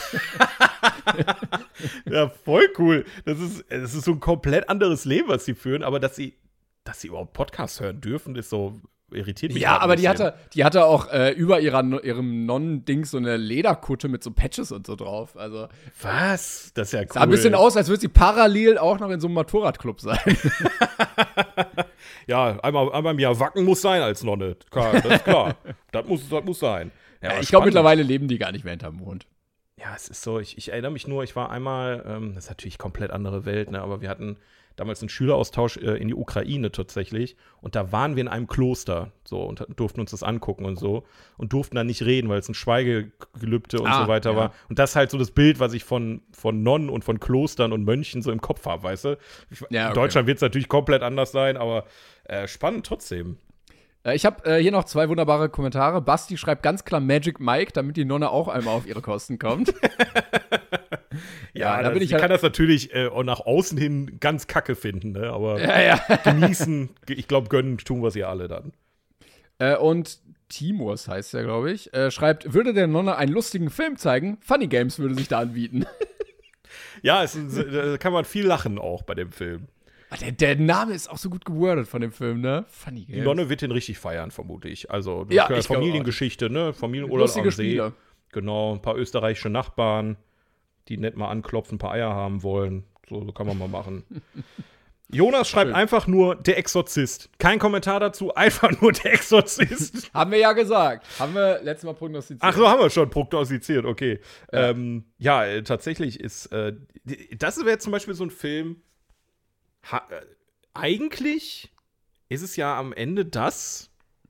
Ja, voll cool. Das ist, das ist so ein komplett anderes Leben, was sie führen, aber dass sie, dass sie überhaupt Podcasts hören dürfen, ist so, irritiert mich. Ja, grad ein aber die bisschen. hatte, die hatte auch äh, über ihrer, ihrem Nonnending so eine Lederkutte mit so Patches und so drauf. Also Was? Das ist ja cool. sah ein bisschen aus, als würde sie parallel auch noch in so einem Motorradclub sein. Ja, einmal, einmal im Jahr wacken muss sein als Nonne. Klar, das ist klar. das, muss, das muss sein. Ja, aber ich glaube, spannend. mittlerweile leben die gar nicht mehr hinterm Mond. Ja, es ist so, ich, ich erinnere mich nur, ich war einmal, ähm, das ist natürlich komplett andere Welt, ne, aber wir hatten damals einen Schüleraustausch äh, in die Ukraine tatsächlich und da waren wir in einem Kloster so und durften uns das angucken und so und durften dann nicht reden, weil es ein Schweigegelübde und Ah, so weiter ja. war. Und das ist halt so das Bild, was ich von, von Nonnen und von Klostern und Mönchen so im Kopf habe, weißt du? Ich, Ja, in okay. Deutschland wird es natürlich komplett anders sein, aber äh, spannend trotzdem. Äh, Ich habe äh, hier noch zwei wunderbare Kommentare. Basti schreibt ganz klar Magic Mike, damit die Nonne auch einmal auf ihre Kosten kommt. Ja, da da bin bin ich ich halt- kann das natürlich äh, auch nach außen hin ganz kacke finden, ne? Aber Ja, ja. genießen, ich glaube, gönnen tun wir es ja alle dann. Äh, und Timurs heißt er, glaube ich, äh, schreibt, würde der Nonne einen lustigen Film zeigen? Funny Games würde sich da anbieten. Ja, es, ist- da kann man viel lachen auch bei dem Film. Ah, der, der Name ist auch so gut gewordet von dem Film, ne? Funny Die Games. Nonne wird den richtig feiern, vermute ich. Also, Ja, ja, ich glaube Familiengeschichte, ne? Familienurlaub Lustige am See. Spiele. Genau, ein paar österreichische Nachbarn, die nett mal anklopfen, ein paar Eier haben wollen. So, so kann man mal machen. Jonas schreibt Schön. einfach nur der Exorzist. Kein Kommentar dazu, einfach nur der Exorzist. Haben wir ja gesagt. Haben wir letztes Mal prognostiziert. Ach, so haben wir schon prognostiziert, okay. Ja. Ja, ähm, ja äh, tatsächlich ist, äh, die- das wäre zum Beispiel so ein Film, ha, äh, eigentlich ist es ja am Ende das,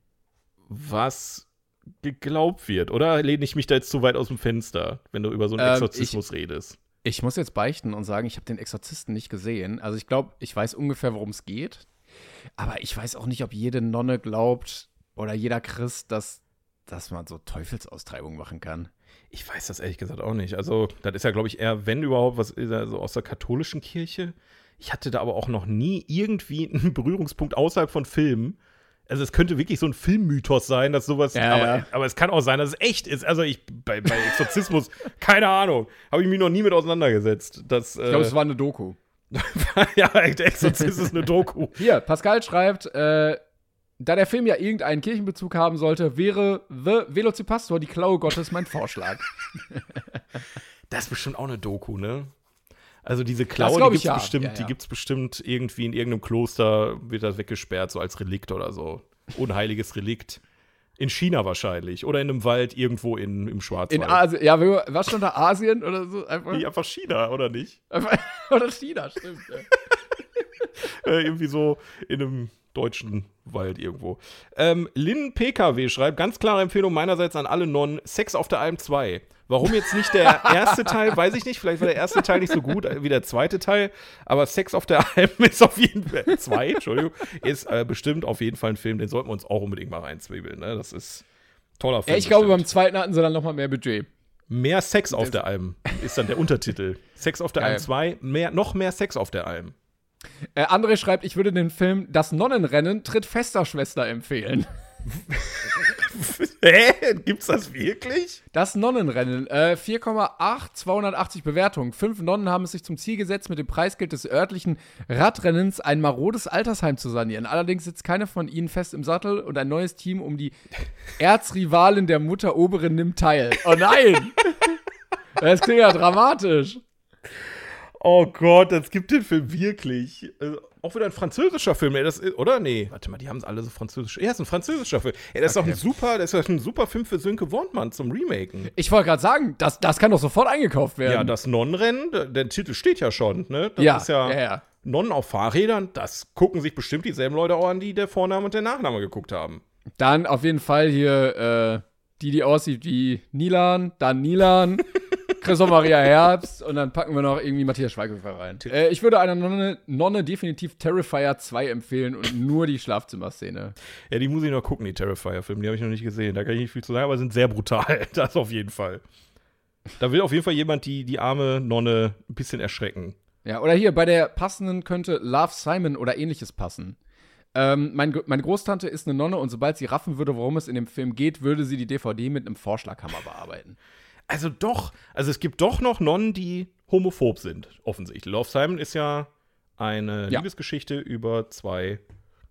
was geglaubt wird, oder lehne ich mich da jetzt zu weit aus dem Fenster, wenn du über so einen Ähm, Exorzismus redest? Ich muss jetzt beichten und sagen, ich habe den Exorzisten nicht gesehen. Also ich glaube, ich weiß ungefähr, worum es geht. Aber ich weiß auch nicht, ob jede Nonne glaubt oder jeder Christ, dass, dass man so Teufelsaustreibungen machen kann. Ich weiß das ehrlich gesagt auch nicht. Also, das ist ja, glaube ich, eher, wenn überhaupt, was ist ja so aus der katholischen Kirche. Ich hatte da aber auch noch nie irgendwie einen Berührungspunkt außerhalb von Filmen. Also, es könnte wirklich so ein Filmmythos sein, dass sowas. Ja, aber, ja. aber es kann auch sein, dass es echt ist. Also, ich bei, bei Exorzismus, keine Ahnung, habe ich mich noch nie mit auseinandergesetzt. Das, Ich glaube, es war eine Doku. ja, der Exorzist ist eine Doku. Hier, Pascal schreibt, äh, da der Film ja irgendeinen Kirchenbezug haben sollte, wäre The Velocipastor, die Klaue Gottes, mein Vorschlag. Das ist bestimmt auch eine Doku, ne? Also diese Das Klaue, glaub die ich, gibt's ja. bestimmt, Ja, ja. die gibt's bestimmt irgendwie in irgendeinem Kloster, wird das weggesperrt, so als Relikt oder so. Unheiliges Relikt. In China wahrscheinlich. Oder in einem Wald irgendwo in, im Schwarzwald. In Asien, ja, wo- was stand da, Asien oder so? Einfach, Wie einfach China, oder nicht? einfach oder China, stimmt. Ja. äh, irgendwie so in einem deutschen Wald irgendwo. Ähm, Lynn P K W schreibt, ganz klare Empfehlung meinerseits an alle Nonnen, Sex auf der Alm zwei. Warum jetzt nicht der erste Teil, weiß ich nicht. Vielleicht war der erste Teil nicht so gut wie der zweite Teil. Aber Sex auf der Alm ist auf jeden Fall, zwei, Entschuldigung, ist äh, bestimmt auf jeden Fall ein Film, den sollten wir uns auch unbedingt mal reinzwiebeln. Ne? Das ist ein toller Film. Ja, ich glaube, bestimmt. beim zweiten hatten sie dann noch mal mehr Budget. Mehr Sex auf der Alm ist dann der Untertitel. Sex auf der Geil. Alm zwei, mehr, noch mehr Sex auf der Alm. Äh, André schreibt, ich würde den Film Das Nonnenrennen tritt fester Schwester empfehlen. Hä? Gibt's das wirklich? Das Nonnenrennen, äh, vier Komma acht, zweihundertachtzig Bewertungen. Fünf Nonnen haben es sich zum Ziel gesetzt, mit dem Preisgeld des örtlichen Radrennens ein marodes Altersheim zu sanieren. Allerdings sitzt keine von ihnen fest im Sattel und ein neues Team um die Erzrivalin der Mutter Oberin nimmt teil. Oh nein! Das klingt ja dramatisch. Oh Gott, das gibt den Film wirklich. Also, auch wieder ein französischer Film, ey, das ist, oder? Nee. Warte mal, die haben es alle so französisch. Ja, ist ein französischer Film. Ey, das Okay. ist doch ein super, das ist doch ein super Film für Sönke Wortmann zum Remaken. Ich wollte gerade sagen, das, das kann doch sofort eingekauft werden. Ja, das Nonnenrennen, der, der Titel steht ja schon, ne? Das ja, ist ja, ja, ja. Nonnen auf Fahrrädern, das gucken sich bestimmt dieselben Leute auch an, die der Vorname und der Nachname geguckt haben. Dann auf jeden Fall hier äh, die, die aussieht wie Nilan, dann Nilan, Christoph Maria Herbst und dann packen wir noch irgendwie Matthias Schweighöfer rein. Äh, ich würde einer Nonne, Nonne definitiv Terrifier zwei empfehlen und nur die Schlafzimmerszene. Ja, die muss ich noch gucken, die Terrifier-Filme, die habe ich noch nicht gesehen. Da kann ich nicht viel zu sagen, aber sind sehr brutal. Das auf jeden Fall. Da will auf jeden Fall jemand die, die arme Nonne ein bisschen erschrecken. Ja, oder hier, bei der passenden könnte Love Simon oder ähnliches passen. Ähm, mein, meine Großtante ist eine Nonne und sobald sie raffen würde, worum es in dem Film geht, würde sie die D V D mit einem Vorschlaghammer bearbeiten. Also doch, also es gibt doch noch Nonnen, die homophob sind, offensichtlich. Love Simon ist ja eine Ja. Liebesgeschichte über zwei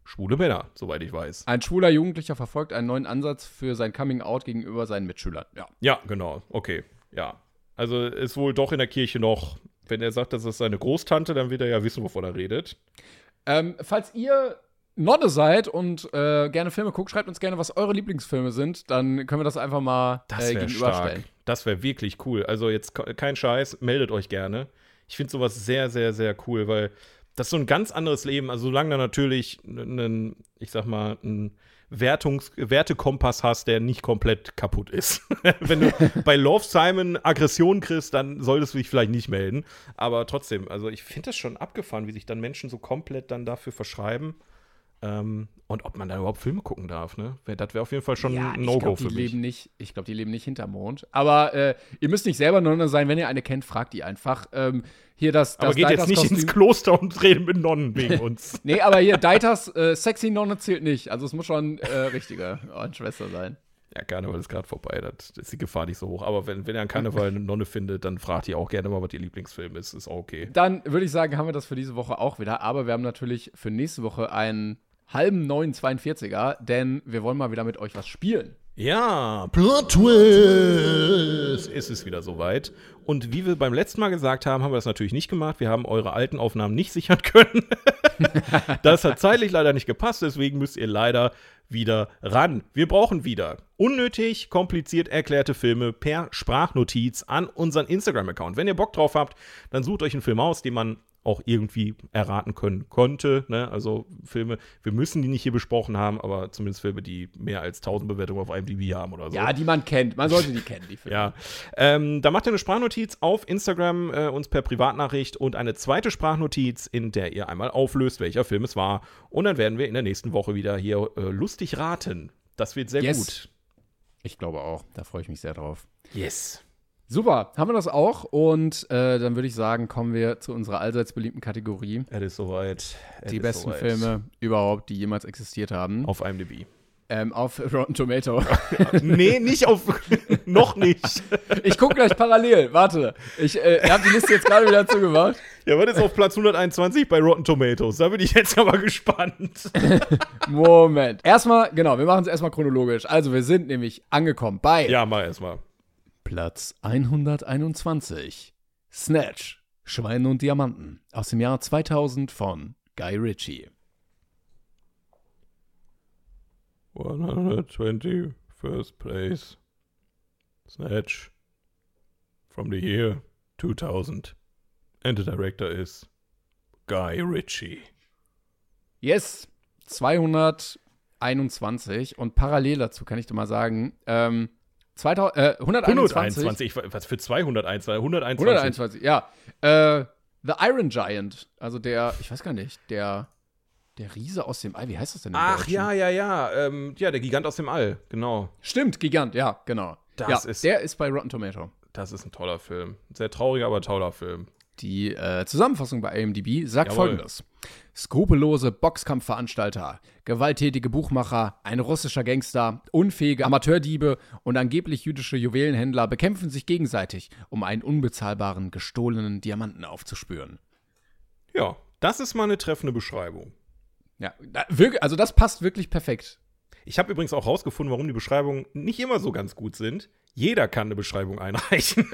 schwule Männer, soweit ich weiß. Ein schwuler Jugendlicher verfolgt einen neuen Ansatz für sein Coming-out gegenüber seinen Mitschülern. Ja. Ja, genau. Okay, ja. Also ist wohl doch in der Kirche noch, wenn er sagt, das ist seine Großtante, dann wird er ja wissen, wovon er redet. Ähm, falls ihr Nonne seid und äh, gerne Filme guckt, schreibt uns gerne, was eure Lieblingsfilme sind. Dann können wir das einfach mal Das äh, wäre gegenüberstellen. stark. Das wäre wirklich cool. Also jetzt kein Scheiß, meldet euch gerne. Ich finde sowas sehr, sehr, sehr cool, weil das ist so ein ganz anderes Leben. Also solange da natürlich einen, ich sag mal, einen Wertungs- Wertekompass hast, der nicht komplett kaputt ist. Wenn du bei Love Simon Aggression kriegst, dann solltest du dich vielleicht nicht melden. Aber trotzdem, also ich finde das schon abgefahren, wie sich dann Menschen so komplett dann dafür verschreiben. Ähm, und ob man da überhaupt Filme gucken darf, ne? Das wäre auf jeden Fall schon Ja, ein ich No-Go glaub, für die mich. leben nicht, ich glaube, die leben nicht hinterm Mond. Aber äh, ihr müsst nicht selber Nonne sein. Wenn ihr eine kennt, fragt die einfach. Ähm, hier das, das Aber geht jetzt nicht Deiters-Kostüm- ins Kloster und redet mit Nonnen wegen uns. Nee, aber hier, Deiters äh, sexy Nonne zählt nicht. Also es muss schon äh, richtige Schwester sein. Ja, Karneval ist gerade vorbei, das ist die Gefahr nicht so hoch. Aber wenn, wenn ihr an Karneval eine Nonne findet, dann fragt ihr auch gerne mal, was ihr Lieblingsfilm ist. Ist auch okay. Dann würde ich sagen, haben wir das für diese Woche auch wieder. Aber wir haben natürlich für nächste Woche einen halben neuen zweiundvierziger, denn wir wollen mal wieder mit euch was spielen. Ja, Plot Twist! Ist es wieder soweit. Und wie wir beim letzten Mal gesagt haben, haben wir das natürlich nicht gemacht. Wir haben eure alten Aufnahmen nicht sichern können. Das hat zeitlich leider nicht gepasst, deswegen müsst ihr leider wieder ran. Wir brauchen wieder unnötig kompliziert erklärte Filme per Sprachnotiz an unseren Instagram-Account. Wenn ihr Bock drauf habt, dann sucht euch einen Film aus, den man auch irgendwie erraten können konnte. Ne? Also Filme, wir müssen die nicht hier besprochen haben, aber zumindest Filme, die mehr als tausend Bewertungen auf I M D B haben oder so. Ja, die man kennt. Man sollte die kennen, die Filme. Ja, ähm, da macht ihr eine Sprachnotiz auf Instagram, äh, uns per Privatnachricht und eine zweite Sprachnotiz, in der ihr einmal auflöst, welcher Film es war. Und dann werden wir in der nächsten Woche wieder hier äh, lustig raten. Das wird sehr Yes. gut. Ich glaube auch. Da freue ich mich sehr drauf. Yes. Super, haben wir das auch. Und äh, dann würde ich sagen, kommen wir zu unserer allseits beliebten Kategorie. Es ist soweit. Es Die ist besten soweit. Filme überhaupt, die jemals existiert haben. Auf I M D B. Ähm, auf Rotten Tomato. Nee, nicht auf. Noch nicht. Ich gucke gleich parallel. Warte. Ich äh, habe die Liste jetzt gerade wieder zugemacht. Ja, was ist auf Platz hunderteinundzwanzig bei Rotten Tomatoes? Da bin ich jetzt aber gespannt. Moment. Erstmal, genau, wir machen es erstmal chronologisch. Also, wir sind nämlich angekommen bei Ja, mal erstmal. Platz hunderteinundzwanzig. Snatch, Schweine und Diamanten aus dem Jahr zweitausend von Guy Ritchie. hundertzwanzig, first place. Snatch. From the year two thousand. And the director is Guy Ritchie. Yes, zweihunderteinundzwanzig. Und parallel dazu kann ich dir mal sagen, ähm, zweitausend, äh, hunderteinundzwanzig. hunderteinundzwanzig, was für zweihunderteinundzwanzig? hunderteinundzwanzig. hunderteinundzwanzig, ja. Äh, The Iron Giant, also der, ich weiß gar nicht, der, der Riese aus dem All, wie heißt das denn im Ach, Deutschen? ja, ja, ja. Ähm, ja, der Gigant aus dem All, genau. Stimmt, Gigant, ja, genau. Das ja, ist- der ist bei Rotten Tomato. Das ist ein toller Film. Sehr trauriger, aber toller Film. Die äh, Zusammenfassung bei I M D B sagt Jawohl. Folgendes. Skrupellose Boxkampfveranstalter, gewalttätige Buchmacher, ein russischer Gangster, unfähige Amateurdiebe und angeblich jüdische Juwelenhändler bekämpfen sich gegenseitig, um einen unbezahlbaren, gestohlenen Diamanten aufzuspüren. Ja, das ist mal eine treffende Beschreibung. Ja, da, wirklich, also das passt wirklich perfekt. Ich habe übrigens auch rausgefunden, warum die Beschreibungen nicht immer so ganz gut sind. Jeder kann eine Beschreibung einreichen.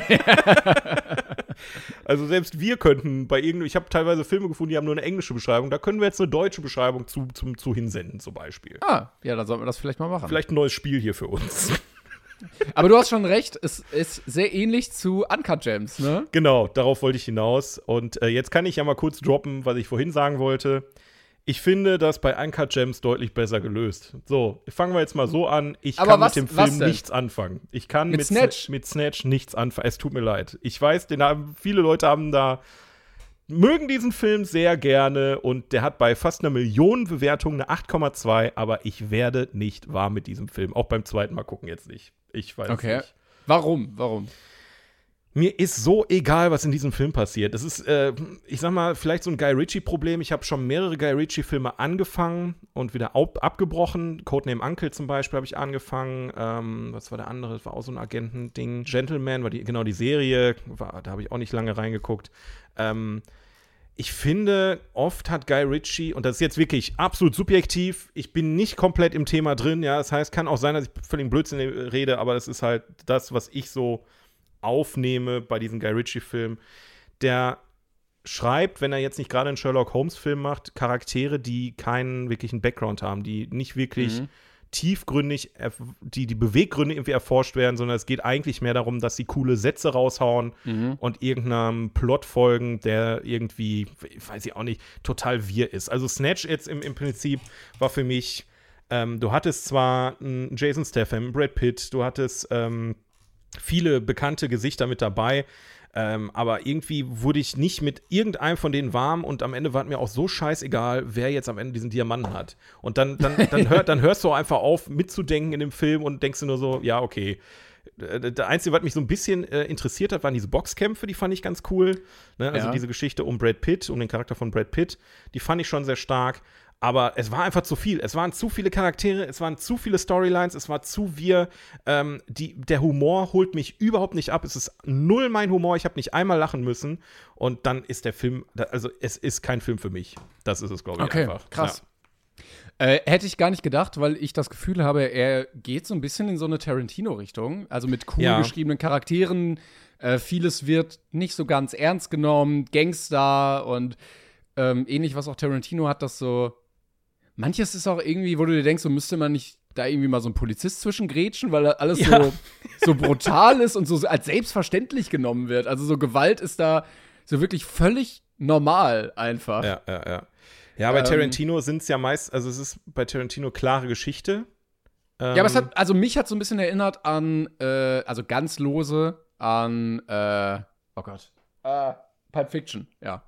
Also selbst wir könnten bei irgendeinem, ich habe teilweise Filme gefunden, die haben nur eine englische Beschreibung, da können wir jetzt eine deutsche Beschreibung zu, zum, zu hinsenden zum Beispiel. Ah, ja, dann sollten wir das vielleicht mal machen. Vielleicht ein neues Spiel hier für uns. Aber du hast schon recht, es ist sehr ähnlich zu Uncut Gems, ne? Genau, darauf wollte ich hinaus. Und äh, jetzt kann ich ja mal kurz droppen, was ich vorhin sagen wollte. Ich finde das bei Uncut Gems deutlich besser gelöst. So, fangen wir jetzt mal so an. Ich Aber kann was- mit dem was Film denn? nichts anfangen. Ich kann Mit mit, Snatch? Sna- mit Snatch nichts anfangen. Es tut mir leid. Ich weiß, den haben, viele Leute haben da mögen diesen Film sehr gerne und der hat bei fast einer Million Bewertungen eine acht Komma zwei, aber ich werde nicht warm mit diesem Film. Auch beim zweiten Mal gucken jetzt nicht. Ich weiß Okay. nicht. Warum? Warum? Mir ist so egal, was in diesem Film passiert. Das ist, äh, ich sag mal, vielleicht so ein Guy Ritchie-Problem. Ich habe schon mehrere Guy Ritchie-Filme angefangen und wieder ab abgebrochen. Codename Uncle zum Beispiel habe ich angefangen. Ähm, was war der andere? Das war auch so ein Agenten-Ding. Gentleman war die, genau die Serie. War, da habe ich auch nicht lange reingeguckt. Ähm, ich finde, oft hat Guy Ritchie, und das ist jetzt wirklich absolut subjektiv, ich bin nicht komplett im Thema drin, ja, das heißt, kann auch sein, dass ich völlig Blödsinn rede, aber das ist halt das, was ich so aufnehme bei diesen Guy Ritchie-Filmen. Der schreibt, wenn er jetzt nicht gerade einen Sherlock-Holmes-Film macht, Charaktere, die keinen wirklichen Background haben, die nicht wirklich mhm. tiefgründig, die, die Beweggründe irgendwie erforscht werden, sondern es geht eigentlich mehr darum, dass sie coole Sätze raushauen mhm. und irgendeinem Plot folgen, der irgendwie, weiß ich auch nicht, total wirr ist. Also Snatch jetzt im, im Prinzip war für mich, ähm, du hattest zwar einen Jason Statham, Brad Pitt, du hattest ähm, viele bekannte Gesichter mit dabei, Ähm, aber irgendwie wurde ich nicht mit irgendeinem von denen warm und am Ende war es mir auch so scheißegal, wer jetzt am Ende diesen Diamanten hat. Und dann, dann, dann, hör, dann hörst du einfach auf, mitzudenken in dem Film und denkst du nur so, ja, okay. Der Einzige, was mich so ein bisschen äh, interessiert hat, waren diese Boxkämpfe, die fand ich ganz cool. Ne? Also ja. diese Geschichte um Brad Pitt, um den Charakter von Brad Pitt, die fand ich schon sehr stark. Aber es war einfach zu viel. Es waren zu viele Charaktere, es waren zu viele Storylines, es war zu wir. Ähm, die, der Humor holt mich überhaupt nicht ab. Es ist null mein Humor. Ich habe nicht einmal lachen müssen. Und dann ist der Film, also es ist kein Film für mich. Das ist es, glaube ich, okay, einfach. Krass. Ja. Äh, hätte ich gar nicht gedacht, weil ich das Gefühl habe, er geht so ein bisschen in so eine Tarantino-Richtung. Also mit cool ja. geschriebenen Charakteren. Äh, vieles wird nicht so ganz ernst genommen. Gangster und ähm, ähnlich, was auch Tarantino hat, das so. Manches ist auch irgendwie, wo du dir denkst, so müsste man nicht da irgendwie mal so ein Polizist zwischengrätschen, weil alles ja. so, so brutal ist und so als selbstverständlich genommen wird. Also so Gewalt ist da so wirklich völlig normal einfach. Ja, ja, ja. Ja, bei ähm, Tarantino sind es ja meist, also es ist bei Tarantino klare Geschichte. Ähm, ja, aber es hat, also mich hat so ein bisschen erinnert an, äh, also ganz lose an, äh, oh Gott, äh, Pulp Fiction, ja.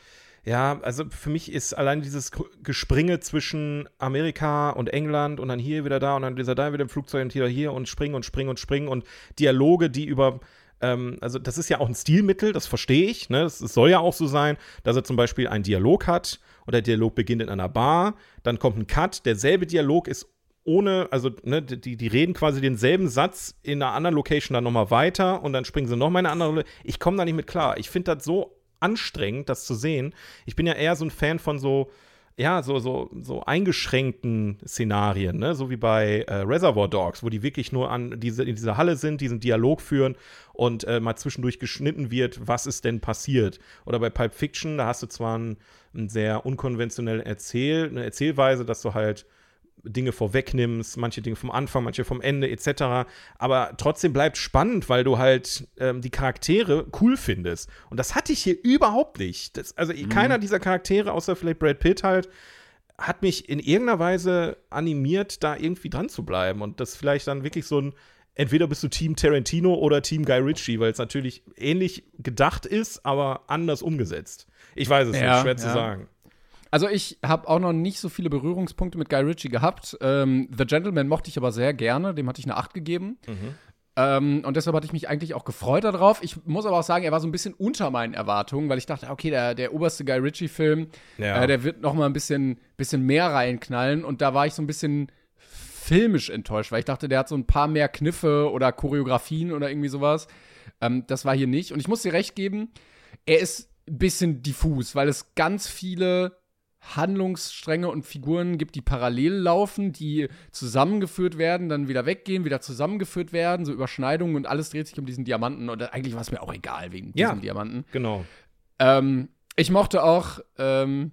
Ja, also für mich ist allein dieses Gespringe zwischen Amerika und England und dann hier wieder da und dann dieser da wieder im Flugzeug und hier, hier und springen und springen und springen und Dialoge, die über, ähm, also das ist ja auch ein Stilmittel, das verstehe ich, ne? Es soll ja auch so sein, dass er zum Beispiel einen Dialog hat und der Dialog beginnt in einer Bar, dann kommt ein Cut, derselbe Dialog ist ohne, also ne, die, die reden quasi denselben Satz in einer anderen Location dann nochmal weiter und dann springen sie nochmal in eine andere, ich komme da nicht mit klar. Ich finde das so anstrengend, das zu sehen. Ich bin ja eher so ein Fan von so, ja, so, so, so eingeschränkten Szenarien, ne? So wie bei äh, Reservoir Dogs, wo die wirklich nur an diese, in dieser Halle sind, diesen Dialog führen und äh, mal zwischendurch geschnitten wird, was ist denn passiert. Oder bei Pulp Fiction, da hast du zwar ein, ein sehr unkonventionelle Erzähl, eine Erzählweise, dass du halt Dinge vorwegnimmst, manche Dinge vom Anfang, manche vom Ende et cetera. Aber trotzdem bleibt spannend, weil du halt ähm, die Charaktere cool findest. Und das hatte ich hier überhaupt nicht. Das, also mhm. keiner dieser Charaktere, außer vielleicht Brad Pitt halt, hat mich in irgendeiner Weise animiert, da irgendwie dran zu bleiben. Und das vielleicht dann wirklich so ein, entweder bist du Team Tarantino oder Team Guy Ritchie, weil es natürlich ähnlich gedacht ist, aber anders umgesetzt. Ich weiß es ja, nicht, schwer ja. zu sagen. Also ich habe auch noch nicht so viele Berührungspunkte mit Guy Ritchie gehabt. Ähm, The Gentleman mochte ich aber sehr gerne. Dem hatte ich eine acht gegeben. Mhm. Ähm, und deshalb hatte ich mich eigentlich auch gefreut darauf. Ich muss aber auch sagen, er war so ein bisschen unter meinen Erwartungen, weil ich dachte, okay, der, der oberste Guy Ritchie-Film, ja. äh, der wird noch mal ein bisschen, bisschen mehr reinknallen. Und da war ich so ein bisschen filmisch enttäuscht, weil ich dachte, der hat so ein paar mehr Kniffe oder Choreografien oder irgendwie sowas. Ähm, das war hier nicht. Und ich muss dir recht geben, er ist ein bisschen diffus, weil es ganz viele Handlungsstränge und Figuren gibt, die parallel laufen, die zusammengeführt werden, dann wieder weggehen, wieder zusammengeführt werden, so Überschneidungen und alles dreht sich um diesen Diamanten und eigentlich war es mir auch egal wegen ja, diesem Diamanten. Genau. Ähm, ich mochte auch ähm,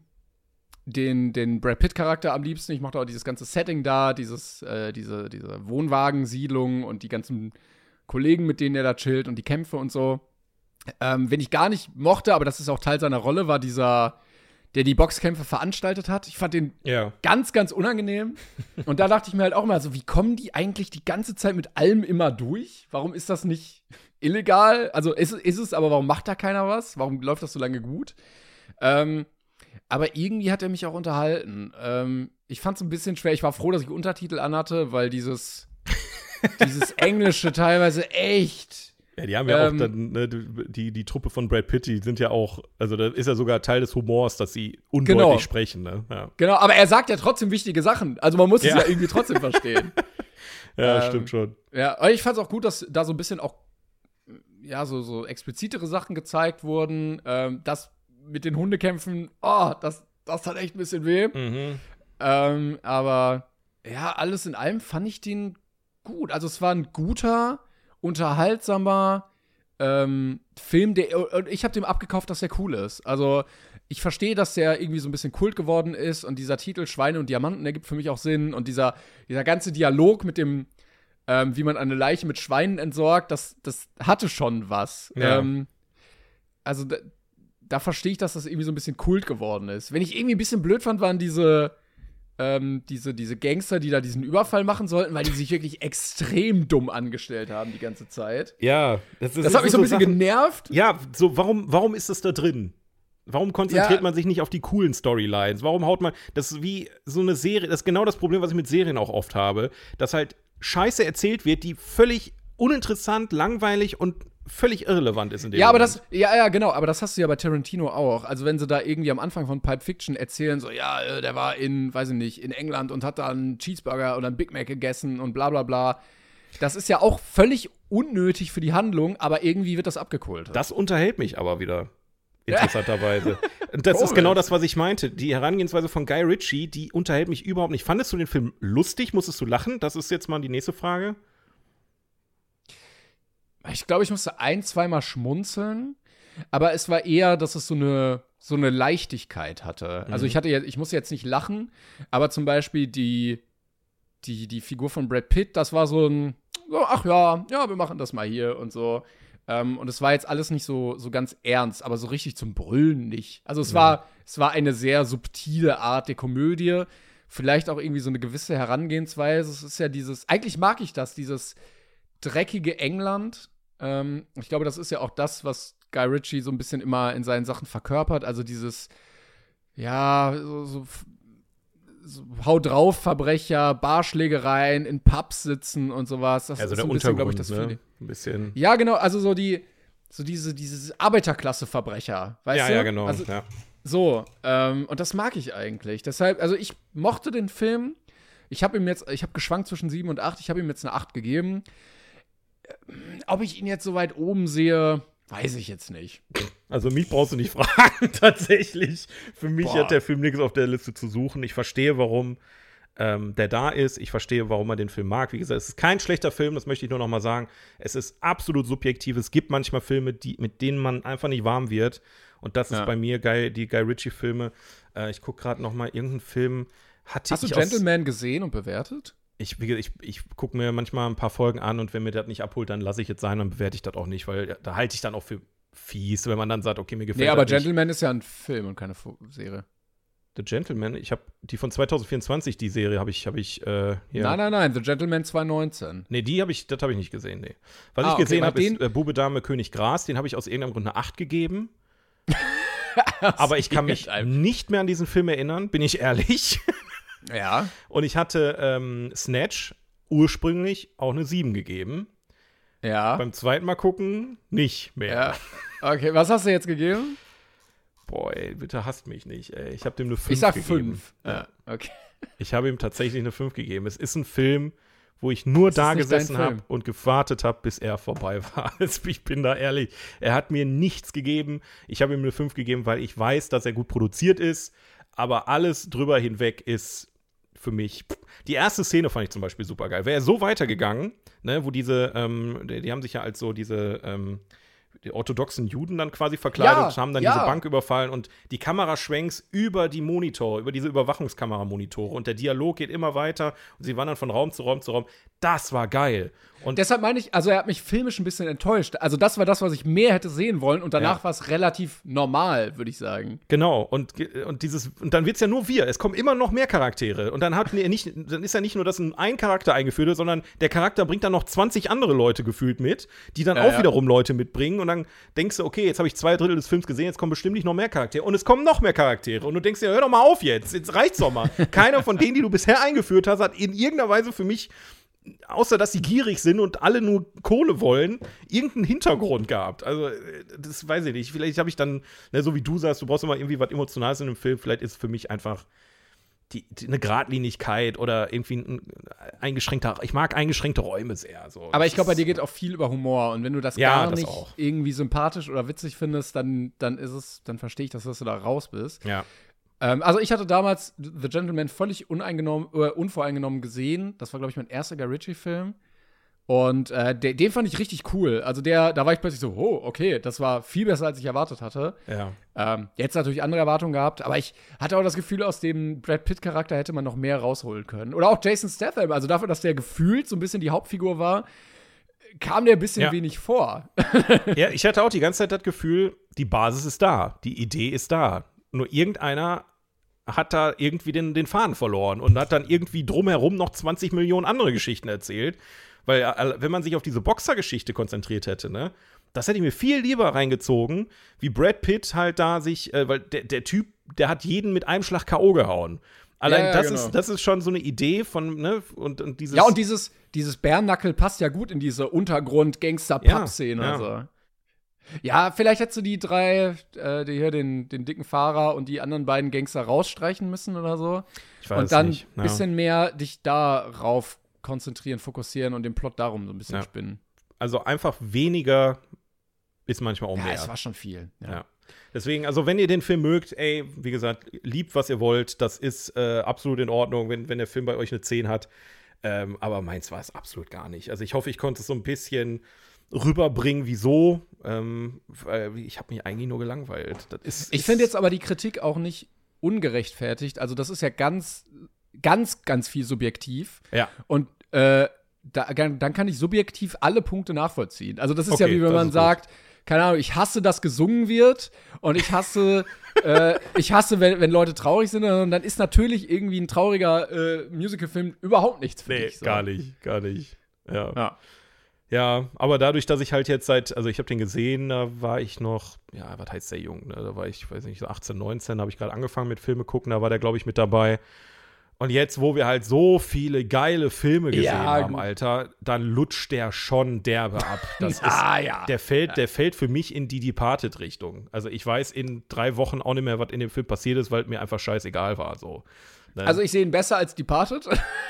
den, den Brad Pitt-Charakter am liebsten. Ich mochte auch dieses ganze Setting da, dieses, äh, diese, diese Wohnwagensiedlung und die ganzen Kollegen, mit denen er da chillt und die Kämpfe und so. Ähm, wen ich gar nicht mochte, aber das ist auch Teil seiner Rolle, war dieser der die Boxkämpfe veranstaltet hat. Ich fand den ja. ganz, ganz unangenehm. Und da dachte ich mir halt auch mal so, wie kommen die eigentlich die ganze Zeit mit allem immer durch? Warum ist das nicht illegal? Also ist, ist es, aber warum macht da keiner was? Warum läuft das so lange gut? Ähm, aber irgendwie hat er mich auch unterhalten. Ähm, ich fand es ein bisschen schwer. Ich war froh, dass ich Untertitel anhatte, weil dieses, dieses Englische teilweise echt Ja, die haben ja ähm, auch dann, ne, die, die Truppe von Brad Pitt, die sind ja auch, also da ist ja sogar Teil des Humors, dass sie undeutlich genau. sprechen, ne? Ja. Genau, aber er sagt ja trotzdem wichtige Sachen. Also man muss ja. es ja irgendwie trotzdem verstehen. Ja, ähm, stimmt schon. Ja, aber ich fand es auch gut, dass da so ein bisschen auch, ja, so, so explizitere Sachen gezeigt wurden. Ähm, das mit den Hundekämpfen, oh, das, das tat echt ein bisschen weh. Mhm. Ähm, aber ja, alles in allem fand ich den gut. Also es war ein guter, unterhaltsamer ähm, Film, der, und ich habe dem abgekauft, dass der cool ist. Also ich verstehe, dass der irgendwie so ein bisschen Kult geworden ist und dieser Titel Schweine und Diamanten, der gibt für mich auch Sinn und dieser, dieser ganze Dialog mit dem, ähm, wie man eine Leiche mit Schweinen entsorgt, das, das hatte schon was. Ja. Ähm, also da, da verstehe ich, dass das irgendwie so ein bisschen Kult geworden ist. Wenn ich irgendwie ein bisschen blöd fand, waren diese Ähm, diese, diese Gangster, die da diesen Überfall machen sollten, weil die sich wirklich extrem dumm angestellt haben die ganze Zeit. Ja, das, ist, Das hat mich so ein bisschen Sachen, genervt. Ja, so, warum, warum ist das da drin? Warum konzentriert Ja. man sich nicht auf die coolen Storylines? Warum haut man, das ist wie so eine Serie, das ist genau das Problem, was ich mit Serien auch oft habe, dass halt Scheiße erzählt wird, die völlig uninteressant, langweilig und völlig irrelevant ist in dem Ja, aber Moment. das, ja, ja, genau, aber das hast du ja bei Tarantino auch. Also, wenn sie da irgendwie am Anfang von Pulp Fiction erzählen, so, ja, äh, der war in, weiß ich nicht, in England und hat da einen Cheeseburger oder einen Big Mac gegessen und bla bla bla. Das ist ja auch völlig unnötig für die Handlung, aber irgendwie wird das abgekultet. Das unterhält mich aber wieder, interessanterweise. Und das ist Komisch. genau das, was ich meinte. Die Herangehensweise von Guy Ritchie, die unterhält mich überhaupt nicht. Fandest du den Film lustig? Musstest du lachen? Das ist jetzt mal die nächste Frage. Ich glaube, ich musste ein, zweimal schmunzeln, aber es war eher, dass es so eine, so eine Leichtigkeit hatte. Also ich hatte jetzt, ich musste jetzt nicht lachen, aber zum Beispiel die, die, die Figur von Brad Pitt, das war so ein, so, ach ja, ja, wir machen das mal hier und so. Ähm, und es war jetzt alles nicht so, so ganz ernst, aber so richtig zum Brüllen nicht. Also es war, es war eine sehr subtile Art der Komödie. Vielleicht auch irgendwie so eine gewisse Herangehensweise. Es ist ja dieses, eigentlich mag ich das, dieses dreckige England. Ähm, ich glaube, das ist ja auch das, was Guy Ritchie so ein bisschen immer in seinen Sachen verkörpert. Also dieses, ja, so, so, so Hau drauf Verbrecher, Barschlägereien, in Pubs sitzen und sowas. Das Also ist der so ein bisschen, glaube Untergrund, ich, das ne? Feeling. Ein bisschen. Ja, genau, also so die, so diese, dieses Arbeiterklasse-Verbrecher, weißt Ja, du? ja, genau. Also, ja. so, ähm, und das mag ich eigentlich. Deshalb, also ich mochte den Film. Ich habe ihm jetzt, ich habe geschwankt zwischen sieben und acht. Ich habe ihm jetzt eine acht gegeben. Ob ich ihn jetzt so weit oben sehe, weiß ich jetzt nicht. Also mich brauchst du nicht fragen, tatsächlich. Für mich Boah. hat der Film nichts auf der Liste zu suchen. Ich verstehe, warum ähm, der da ist. Ich verstehe, warum man den Film mag. Wie gesagt, es ist kein schlechter Film, das möchte ich nur noch mal sagen. Es ist absolut subjektiv. Es gibt manchmal Filme, die, mit denen man einfach nicht warm wird. Und das ist Ja. bei mir Guy, die Guy Ritchie-Filme. Äh, ich gucke gerade noch mal irgendeinen Film. Hatte Hast du ich aus- Gentleman gesehen und bewertet? Ich, wie gesagt, ich, ich gucke mir manchmal ein paar Folgen an und wenn mir das nicht abholt, dann lasse ich jetzt sein, dann bewerte ich das auch nicht, weil da halte ich dann auch für fies, wenn man dann sagt, okay, mir gefällt Nee, aber das nicht. Gentleman ist ja ein Film und keine Fo- Serie. The Gentleman, ich habe die von zwanzig vierundzwanzig, die Serie, habe ich, habe ich, äh, hier. Nein, nein, nein, The Gentleman zwanzig neunzehn. Nee, die habe ich, das habe ich nicht gesehen, nee. Was Ah, ich okay, gesehen weil habe, ist den- äh, Bube, Dame, König, Gras, den habe ich aus irgendeinem Grund eine acht gegeben. Aber ich kann mich nicht mehr an diesen Film erinnern, bin ich ehrlich. Ja. Und ich hatte ähm, Snatch ursprünglich auch eine sieben gegeben. Ja. Beim zweiten Mal gucken nicht mehr. Ja. Okay, was hast du jetzt gegeben? Boah, ey, bitte hasst mich nicht, ey. Ich habe dem eine fünf Ich sag gegeben. fünf. Ja, okay. Ich habe ihm tatsächlich eine fünf gegeben. Es ist ein Film, wo ich nur ist da nicht dein gesessen Film. habe und gewartet habe, bis er vorbei war. Also ich bin da ehrlich. Er hat mir nichts gegeben. Ich habe ihm eine fünf gegeben, weil ich weiß, dass er gut produziert ist. Aber alles drüber hinweg ist für mich. Die erste Szene fand ich zum Beispiel super geil. Wäre er so weitergegangen, ne, wo diese, ähm, die, die haben sich ja als so diese, ähm, die orthodoxen Juden dann quasi verkleidet Ja, und haben dann ja. diese Bank überfallen und die Kameraschwenks über die Monitore, über diese Überwachungskameramonitore und der Dialog geht immer weiter und sie wandern von Raum zu Raum zu Raum. Das war geil. Und Deshalb meine ich, also er hat mich filmisch ein bisschen enttäuscht. Also das war das, was ich mehr hätte sehen wollen und danach Ja. war es relativ normal, würde ich sagen. Genau, und, und dieses, und dann wird es ja nur wir. Es kommen immer noch mehr Charaktere. Und dann hat er nicht, dann ist ja nicht nur, dass ein, ein Charakter eingeführt wird, sondern der Charakter bringt dann noch zwanzig andere Leute gefühlt mit, die dann Ja, auch ja. wiederum Leute mitbringen. Und dann denkst du, okay, jetzt habe ich zwei Drittel des Films gesehen, jetzt kommen bestimmt nicht noch mehr Charaktere. Und es kommen noch mehr Charaktere. Und du denkst dir, hör doch mal auf jetzt, jetzt reicht's doch mal. Keiner von denen, die du bisher eingeführt hast, hat in irgendeiner Weise für mich, außer dass sie gierig sind und alle nur Kohle wollen, irgendeinen Hintergrund gehabt. Also, äh, das weiß ich nicht. Vielleicht habe ich dann, ne, so wie du sagst, du brauchst immer irgendwie was Emotionales in einem Film. Vielleicht ist es für mich einfach die, die, eine Geradlinigkeit oder irgendwie ein eingeschränkter, ich mag eingeschränkte Räume sehr. So. Aber ich glaube, bei dir geht auch viel über Humor und wenn du das Ja, gar das nicht auch. irgendwie sympathisch oder witzig findest, dann, dann ist es, dann verstehe ich, dass du da raus bist. Ja. Ähm, also ich hatte damals The Gentleman völlig uneingenommen, äh, unvoreingenommen gesehen. Das war, glaube ich, mein erster Guy Ritchie-Film. Und äh, de- den fand ich richtig cool. Also der, da war ich plötzlich so, oh, okay, das war viel besser, als ich erwartet hatte. Ja. Ähm, jetzt natürlich andere Erwartungen gehabt, aber ich hatte auch das Gefühl, aus dem Brad Pitt-Charakter hätte man noch mehr rausholen können. Oder auch Jason Statham, also dafür, dass der gefühlt so ein bisschen die Hauptfigur war, kam der ein bisschen Ja. wenig vor. Ja, ich hatte auch die ganze Zeit das Gefühl, die Basis ist da, die Idee ist da. Nur irgendeiner hat da irgendwie den, den Faden verloren und hat dann irgendwie drumherum noch zwanzig Millionen andere Geschichten erzählt. Weil, äh, wenn man sich auf diese Boxer-Geschichte konzentriert hätte, ne, das hätte ich mir viel lieber reingezogen, wie Brad Pitt halt da sich, äh, weil der, der Typ, der hat jeden mit einem Schlag K O gehauen. Allein Ja, ja, das, genau. ist, das ist schon so eine Idee von, ne, und, und dieses. Ja, und dieses, dieses Bärnackel passt ja gut in diese Untergrund-Gangster-Pub-Szene. Ja, ja. Also. Ja, vielleicht hättest du die drei, äh, die hier den, den dicken Fahrer und die anderen beiden Gangster rausstreichen müssen oder so. Ich weiß und dann nicht. ein bisschen mehr dich darauf konzentrieren, fokussieren und den Plot darum so ein bisschen Ja. spinnen. Also einfach weniger ist manchmal auch Ja, mehr. es war schon viel. Ja. Ja. Deswegen, also wenn ihr den Film mögt, ey, wie gesagt, liebt, was ihr wollt, das ist äh, absolut in Ordnung, wenn, wenn der Film bei euch eine zehn hat. Ähm, aber meins war es absolut gar nicht. Also ich hoffe, ich konnte es so ein bisschen rüberbringen, wieso. Ähm, weil ich habe mich eigentlich nur gelangweilt. Das ist, Ich ist- finde jetzt aber die Kritik auch nicht ungerechtfertigt. Also das ist ja ganz, ganz, ganz viel subjektiv. Ja. Und äh, da, dann kann ich subjektiv alle Punkte nachvollziehen. Also das ist ja Okay, wie wenn das man ist gut. sagt, keine Ahnung, ich hasse, dass gesungen wird und ich hasse, äh, ich hasse, wenn, wenn Leute traurig sind. Und dann ist natürlich irgendwie ein trauriger äh, Musicalfilm überhaupt nichts für Nee, dich. So. gar nicht, gar nicht. Ja. Ja. Ja, aber dadurch, dass ich halt jetzt seit, also ich habe den gesehen, da war ich noch, ja, was heißt der jung, ne? Da war ich, weiß nicht, so achtzehn, neunzehn, habe ich gerade angefangen mit Filme gucken, da war der, glaube ich, mit dabei. Und jetzt, wo wir halt so viele geile Filme gesehen Ja, haben, gut. Alter, dann lutscht der schon derbe ab. Das Ah, ist, ja. der fällt, der fällt für mich in die Departed-Richtung. Also ich weiß in drei Wochen auch nicht mehr, was in dem Film passiert ist, weil mir einfach scheißegal war, so. Ne? Also ich sehe ihn besser als Departed.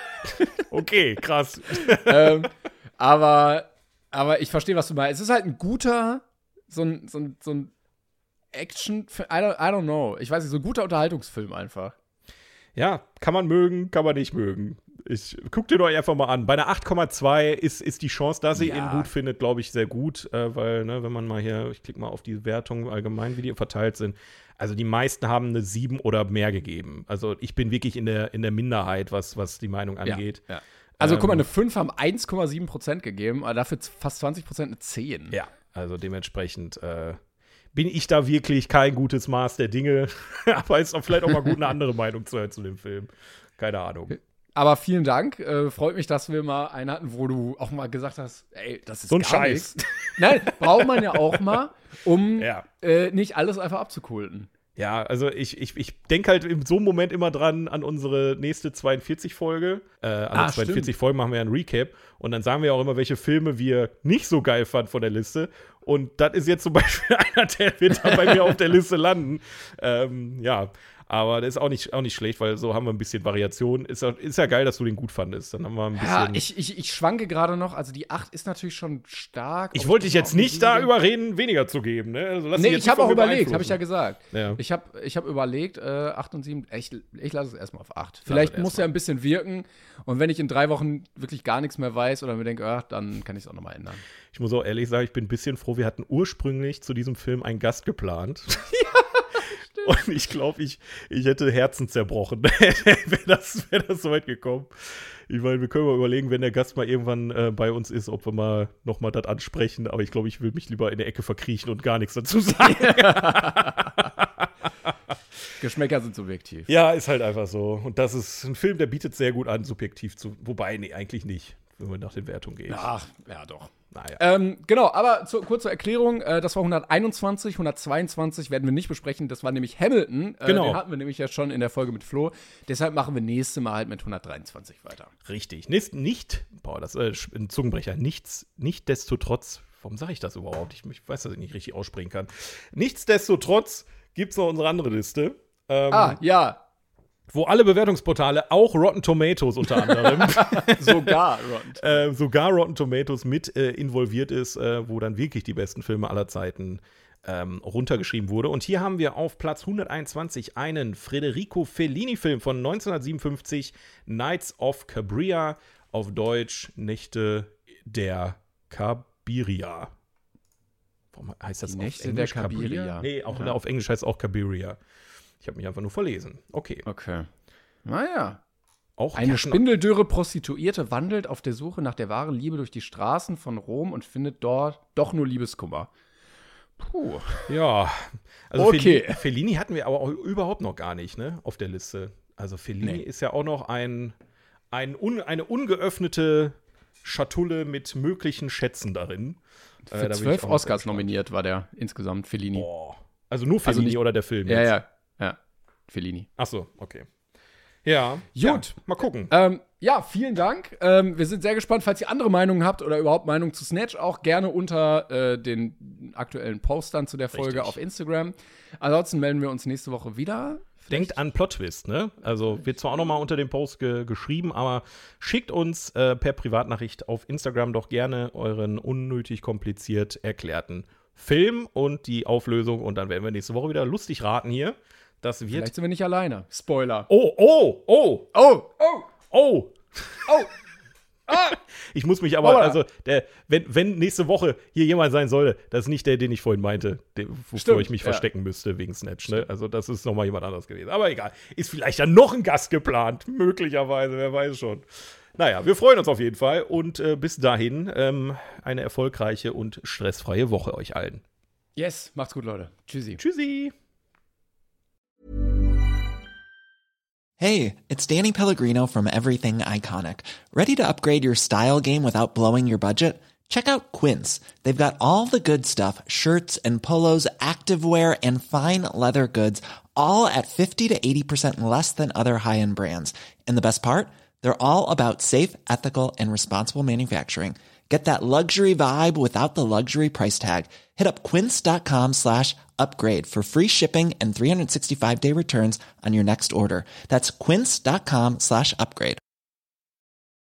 Okay, krass. ähm, aber, aber ich verstehe, was du meinst. Es ist halt ein guter, so ein, so ein, so ein Action, I don't, I don't know. Ich weiß nicht, so ein guter Unterhaltungsfilm einfach. Ja, kann man mögen, kann man nicht mögen. Ich guckt ihn euch einfach mal an. Bei einer acht Komma zwei ist, ist die Chance, dass ihr Ja. ihn gut findet, glaube ich, sehr gut. Äh, weil, ne, wenn man mal hier, ich klicke mal auf die Wertungen allgemein, wie die verteilt sind. Also die meisten haben eine sieben oder mehr gegeben. Also ich bin wirklich in der, in der Minderheit, was, was die Meinung angeht. Ja. Also, Ähm, guck mal, eine fünf haben eins Komma sieben Prozent gegeben, aber dafür fast zwanzig Prozent eine zehn. Ja, also dementsprechend äh, bin ich da wirklich kein gutes Maß der Dinge. Aber ist auch vielleicht auch mal gut, eine andere Meinung zu hören zu dem Film. Keine Ahnung. Aber vielen Dank. Äh, freut mich, dass wir mal einen hatten, wo du auch mal gesagt hast, ey, das ist So ein gar Scheiß. nichts. Nein, braucht man ja auch mal, um Ja. äh, nicht alles einfach abzukulten. Ja, also ich, ich, ich denke halt in so einem Moment immer dran an unsere nächste zweiundvierzig-Folge. Äh, alle Ah, zweiundvierzig stimmt. Folgen machen wir ja ein Recap. Und dann sagen wir auch immer, welche Filme wir nicht so geil fanden von der Liste. Und das ist jetzt zum Beispiel einer, der wird dann bei mir auf der Liste landen. Ähm, ja, aber das ist auch nicht, auch nicht schlecht, weil so haben wir ein bisschen Variation. Ist, ja- ist ja geil, dass du den gut fandest. Dann haben wir ein bisschen. Ja, ich, ich, ich schwanke gerade noch. Also die acht ist natürlich schon stark. ich Ob wollte dich das jetzt auch eine nicht da sieben- überreden, weniger zu geben. Ne? Also lass dich Nee, jetzt ich nicht habe von auch mir überlegt, habe ich ja beeinflussen. gesagt. Ja. Ich habe ich hab überlegt, äh, acht und sieben, ich, ich lasse es erstmal auf acht. Vielleicht es muss erst er ein bisschen wirken. Und wenn ich in drei Wochen wirklich gar nichts mehr weiß oder mir denke, ach, dann kann ich es auch nochmal ändern. Ich muss auch ehrlich sagen, ich bin ein bisschen froh, wir hatten ursprünglich zu diesem Film einen Gast geplant. Ja, stimmt. Und ich glaube, ich, ich hätte Herzen zerbrochen, wäre das, wär das so weit gekommen. Ich meine, wir können mal überlegen, wenn der Gast mal irgendwann äh, bei uns ist, ob wir mal noch mal das ansprechen. Aber ich glaube, ich will mich lieber in der Ecke verkriechen und gar nichts dazu sagen. Geschmäcker sind subjektiv. Ja, ist halt einfach so. Und das ist ein Film, der bietet sehr gut an, subjektiv zu. Wobei, nee, eigentlich nicht, wenn man nach den Wertungen geht. Ach, ja doch. Naja. Ähm, genau, aber zu, kurz zur Erklärung, äh, das war hunderteinundzwanzig, hundertzweiundzwanzig werden wir nicht besprechen, das war nämlich Hamilton. Äh, Genau. Den hatten wir nämlich ja schon in der Folge mit Flo. Deshalb machen wir nächste Mal halt mit hundertdreiundzwanzig weiter. Richtig. Nicht, nicht boah, das ist ein Zungenbrecher. Nichts, nichtsdestotrotz, warum sage ich das überhaupt? Ich, ich weiß, dass ich nicht richtig aussprechen kann. Nichtsdestotrotz gibt es noch unsere andere Liste. Ähm, Ah, ja. wo alle Bewertungsportale, auch Rotten Tomatoes unter anderem, Sogar Rotten äh, sogar Rotten Tomatoes mit äh, involviert ist, äh, wo dann wirklich die besten Filme aller Zeiten ähm, runtergeschrieben wurde. Und hier haben wir auf Platz hunderteinundzwanzig einen Federico Fellini-Film von neunzehnhundertsiebenundfünfzig, Nights of Cabiria, auf Deutsch Nächte der Cabiria. Warum heißt das Die auf Nächte Englisch der Cabiria? Nee, auch Ja. auf Englisch heißt es auch Cabiria. Ich habe mich einfach nur verlesen. Okay. Okay. Naja. Auch Eine ja, spindeldürre Prostituierte wandelt auf der Suche nach der wahren Liebe durch die Straßen von Rom und findet dort doch nur Liebeskummer. Puh. Ja. Also Okay. Fellini, Fellini hatten wir aber auch überhaupt noch gar nicht, ne, auf der Liste. Also Fellini Nee. ist ja auch noch ein, ein un, eine ungeöffnete Schatulle mit möglichen Schätzen darin. Für Äh, da bin ich zwölf auch noch Oscars gespannt. nominiert war der insgesamt, Fellini. Boah. Also nur Also Fellini nicht- oder der Film Ja, jetzt? ja, ja. Fellini. Ach so, okay. Ja. Gut. Ja, mal gucken. Ähm, ja, vielen Dank. Ähm, wir sind sehr gespannt, falls ihr andere Meinungen habt oder überhaupt Meinungen zu Snatch, auch gerne unter äh, den aktuellen Postern zu der Folge Richtig. auf Instagram. Ansonsten melden wir uns nächste Woche wieder. Denkt an Plot-Twist, ne? Also wird zwar auch noch mal unter dem Post ge geschrieben, aber schickt uns äh, per Privatnachricht auf Instagram doch gerne euren unnötig kompliziert erklärten Film und die Auflösung und dann werden wir nächste Woche wieder lustig raten hier. Das wird. Vielleicht sind wir nicht alleine. Spoiler. Oh, oh, oh, Oh, oh, oh. oh. Ich muss mich aber, Aua. also, der, wenn, wenn nächste Woche hier jemand sein soll, das ist nicht der, den ich vorhin meinte, der, wovor Stimmt, ich mich ja. verstecken müsste wegen Snatch. Ne? Also, das ist nochmal jemand anderes gewesen. Aber egal. Ist vielleicht ja noch ein Gast geplant. Möglicherweise, wer weiß schon. Naja, wir freuen uns auf jeden Fall. Und äh, bis dahin ähm, eine erfolgreiche und stressfreie Woche euch allen. Yes, macht's gut, Leute. Tschüssi. Tschüssi. Hey, it's Danny Pellegrino from Everything Iconic. Ready to upgrade your style game without blowing your budget? Check out Quince. They've got all the good stuff, shirts and polos, activewear, and fine leather goods, all at fifty to eighty percent less than other high-end brands. And the best part? They're all about safe, ethical, and responsible manufacturing. Get that luxury vibe without the luxury price tag. Hit up quince.com slash upgrade for free shipping and three sixty-five day returns on your next order. That's quince.com slash upgrade.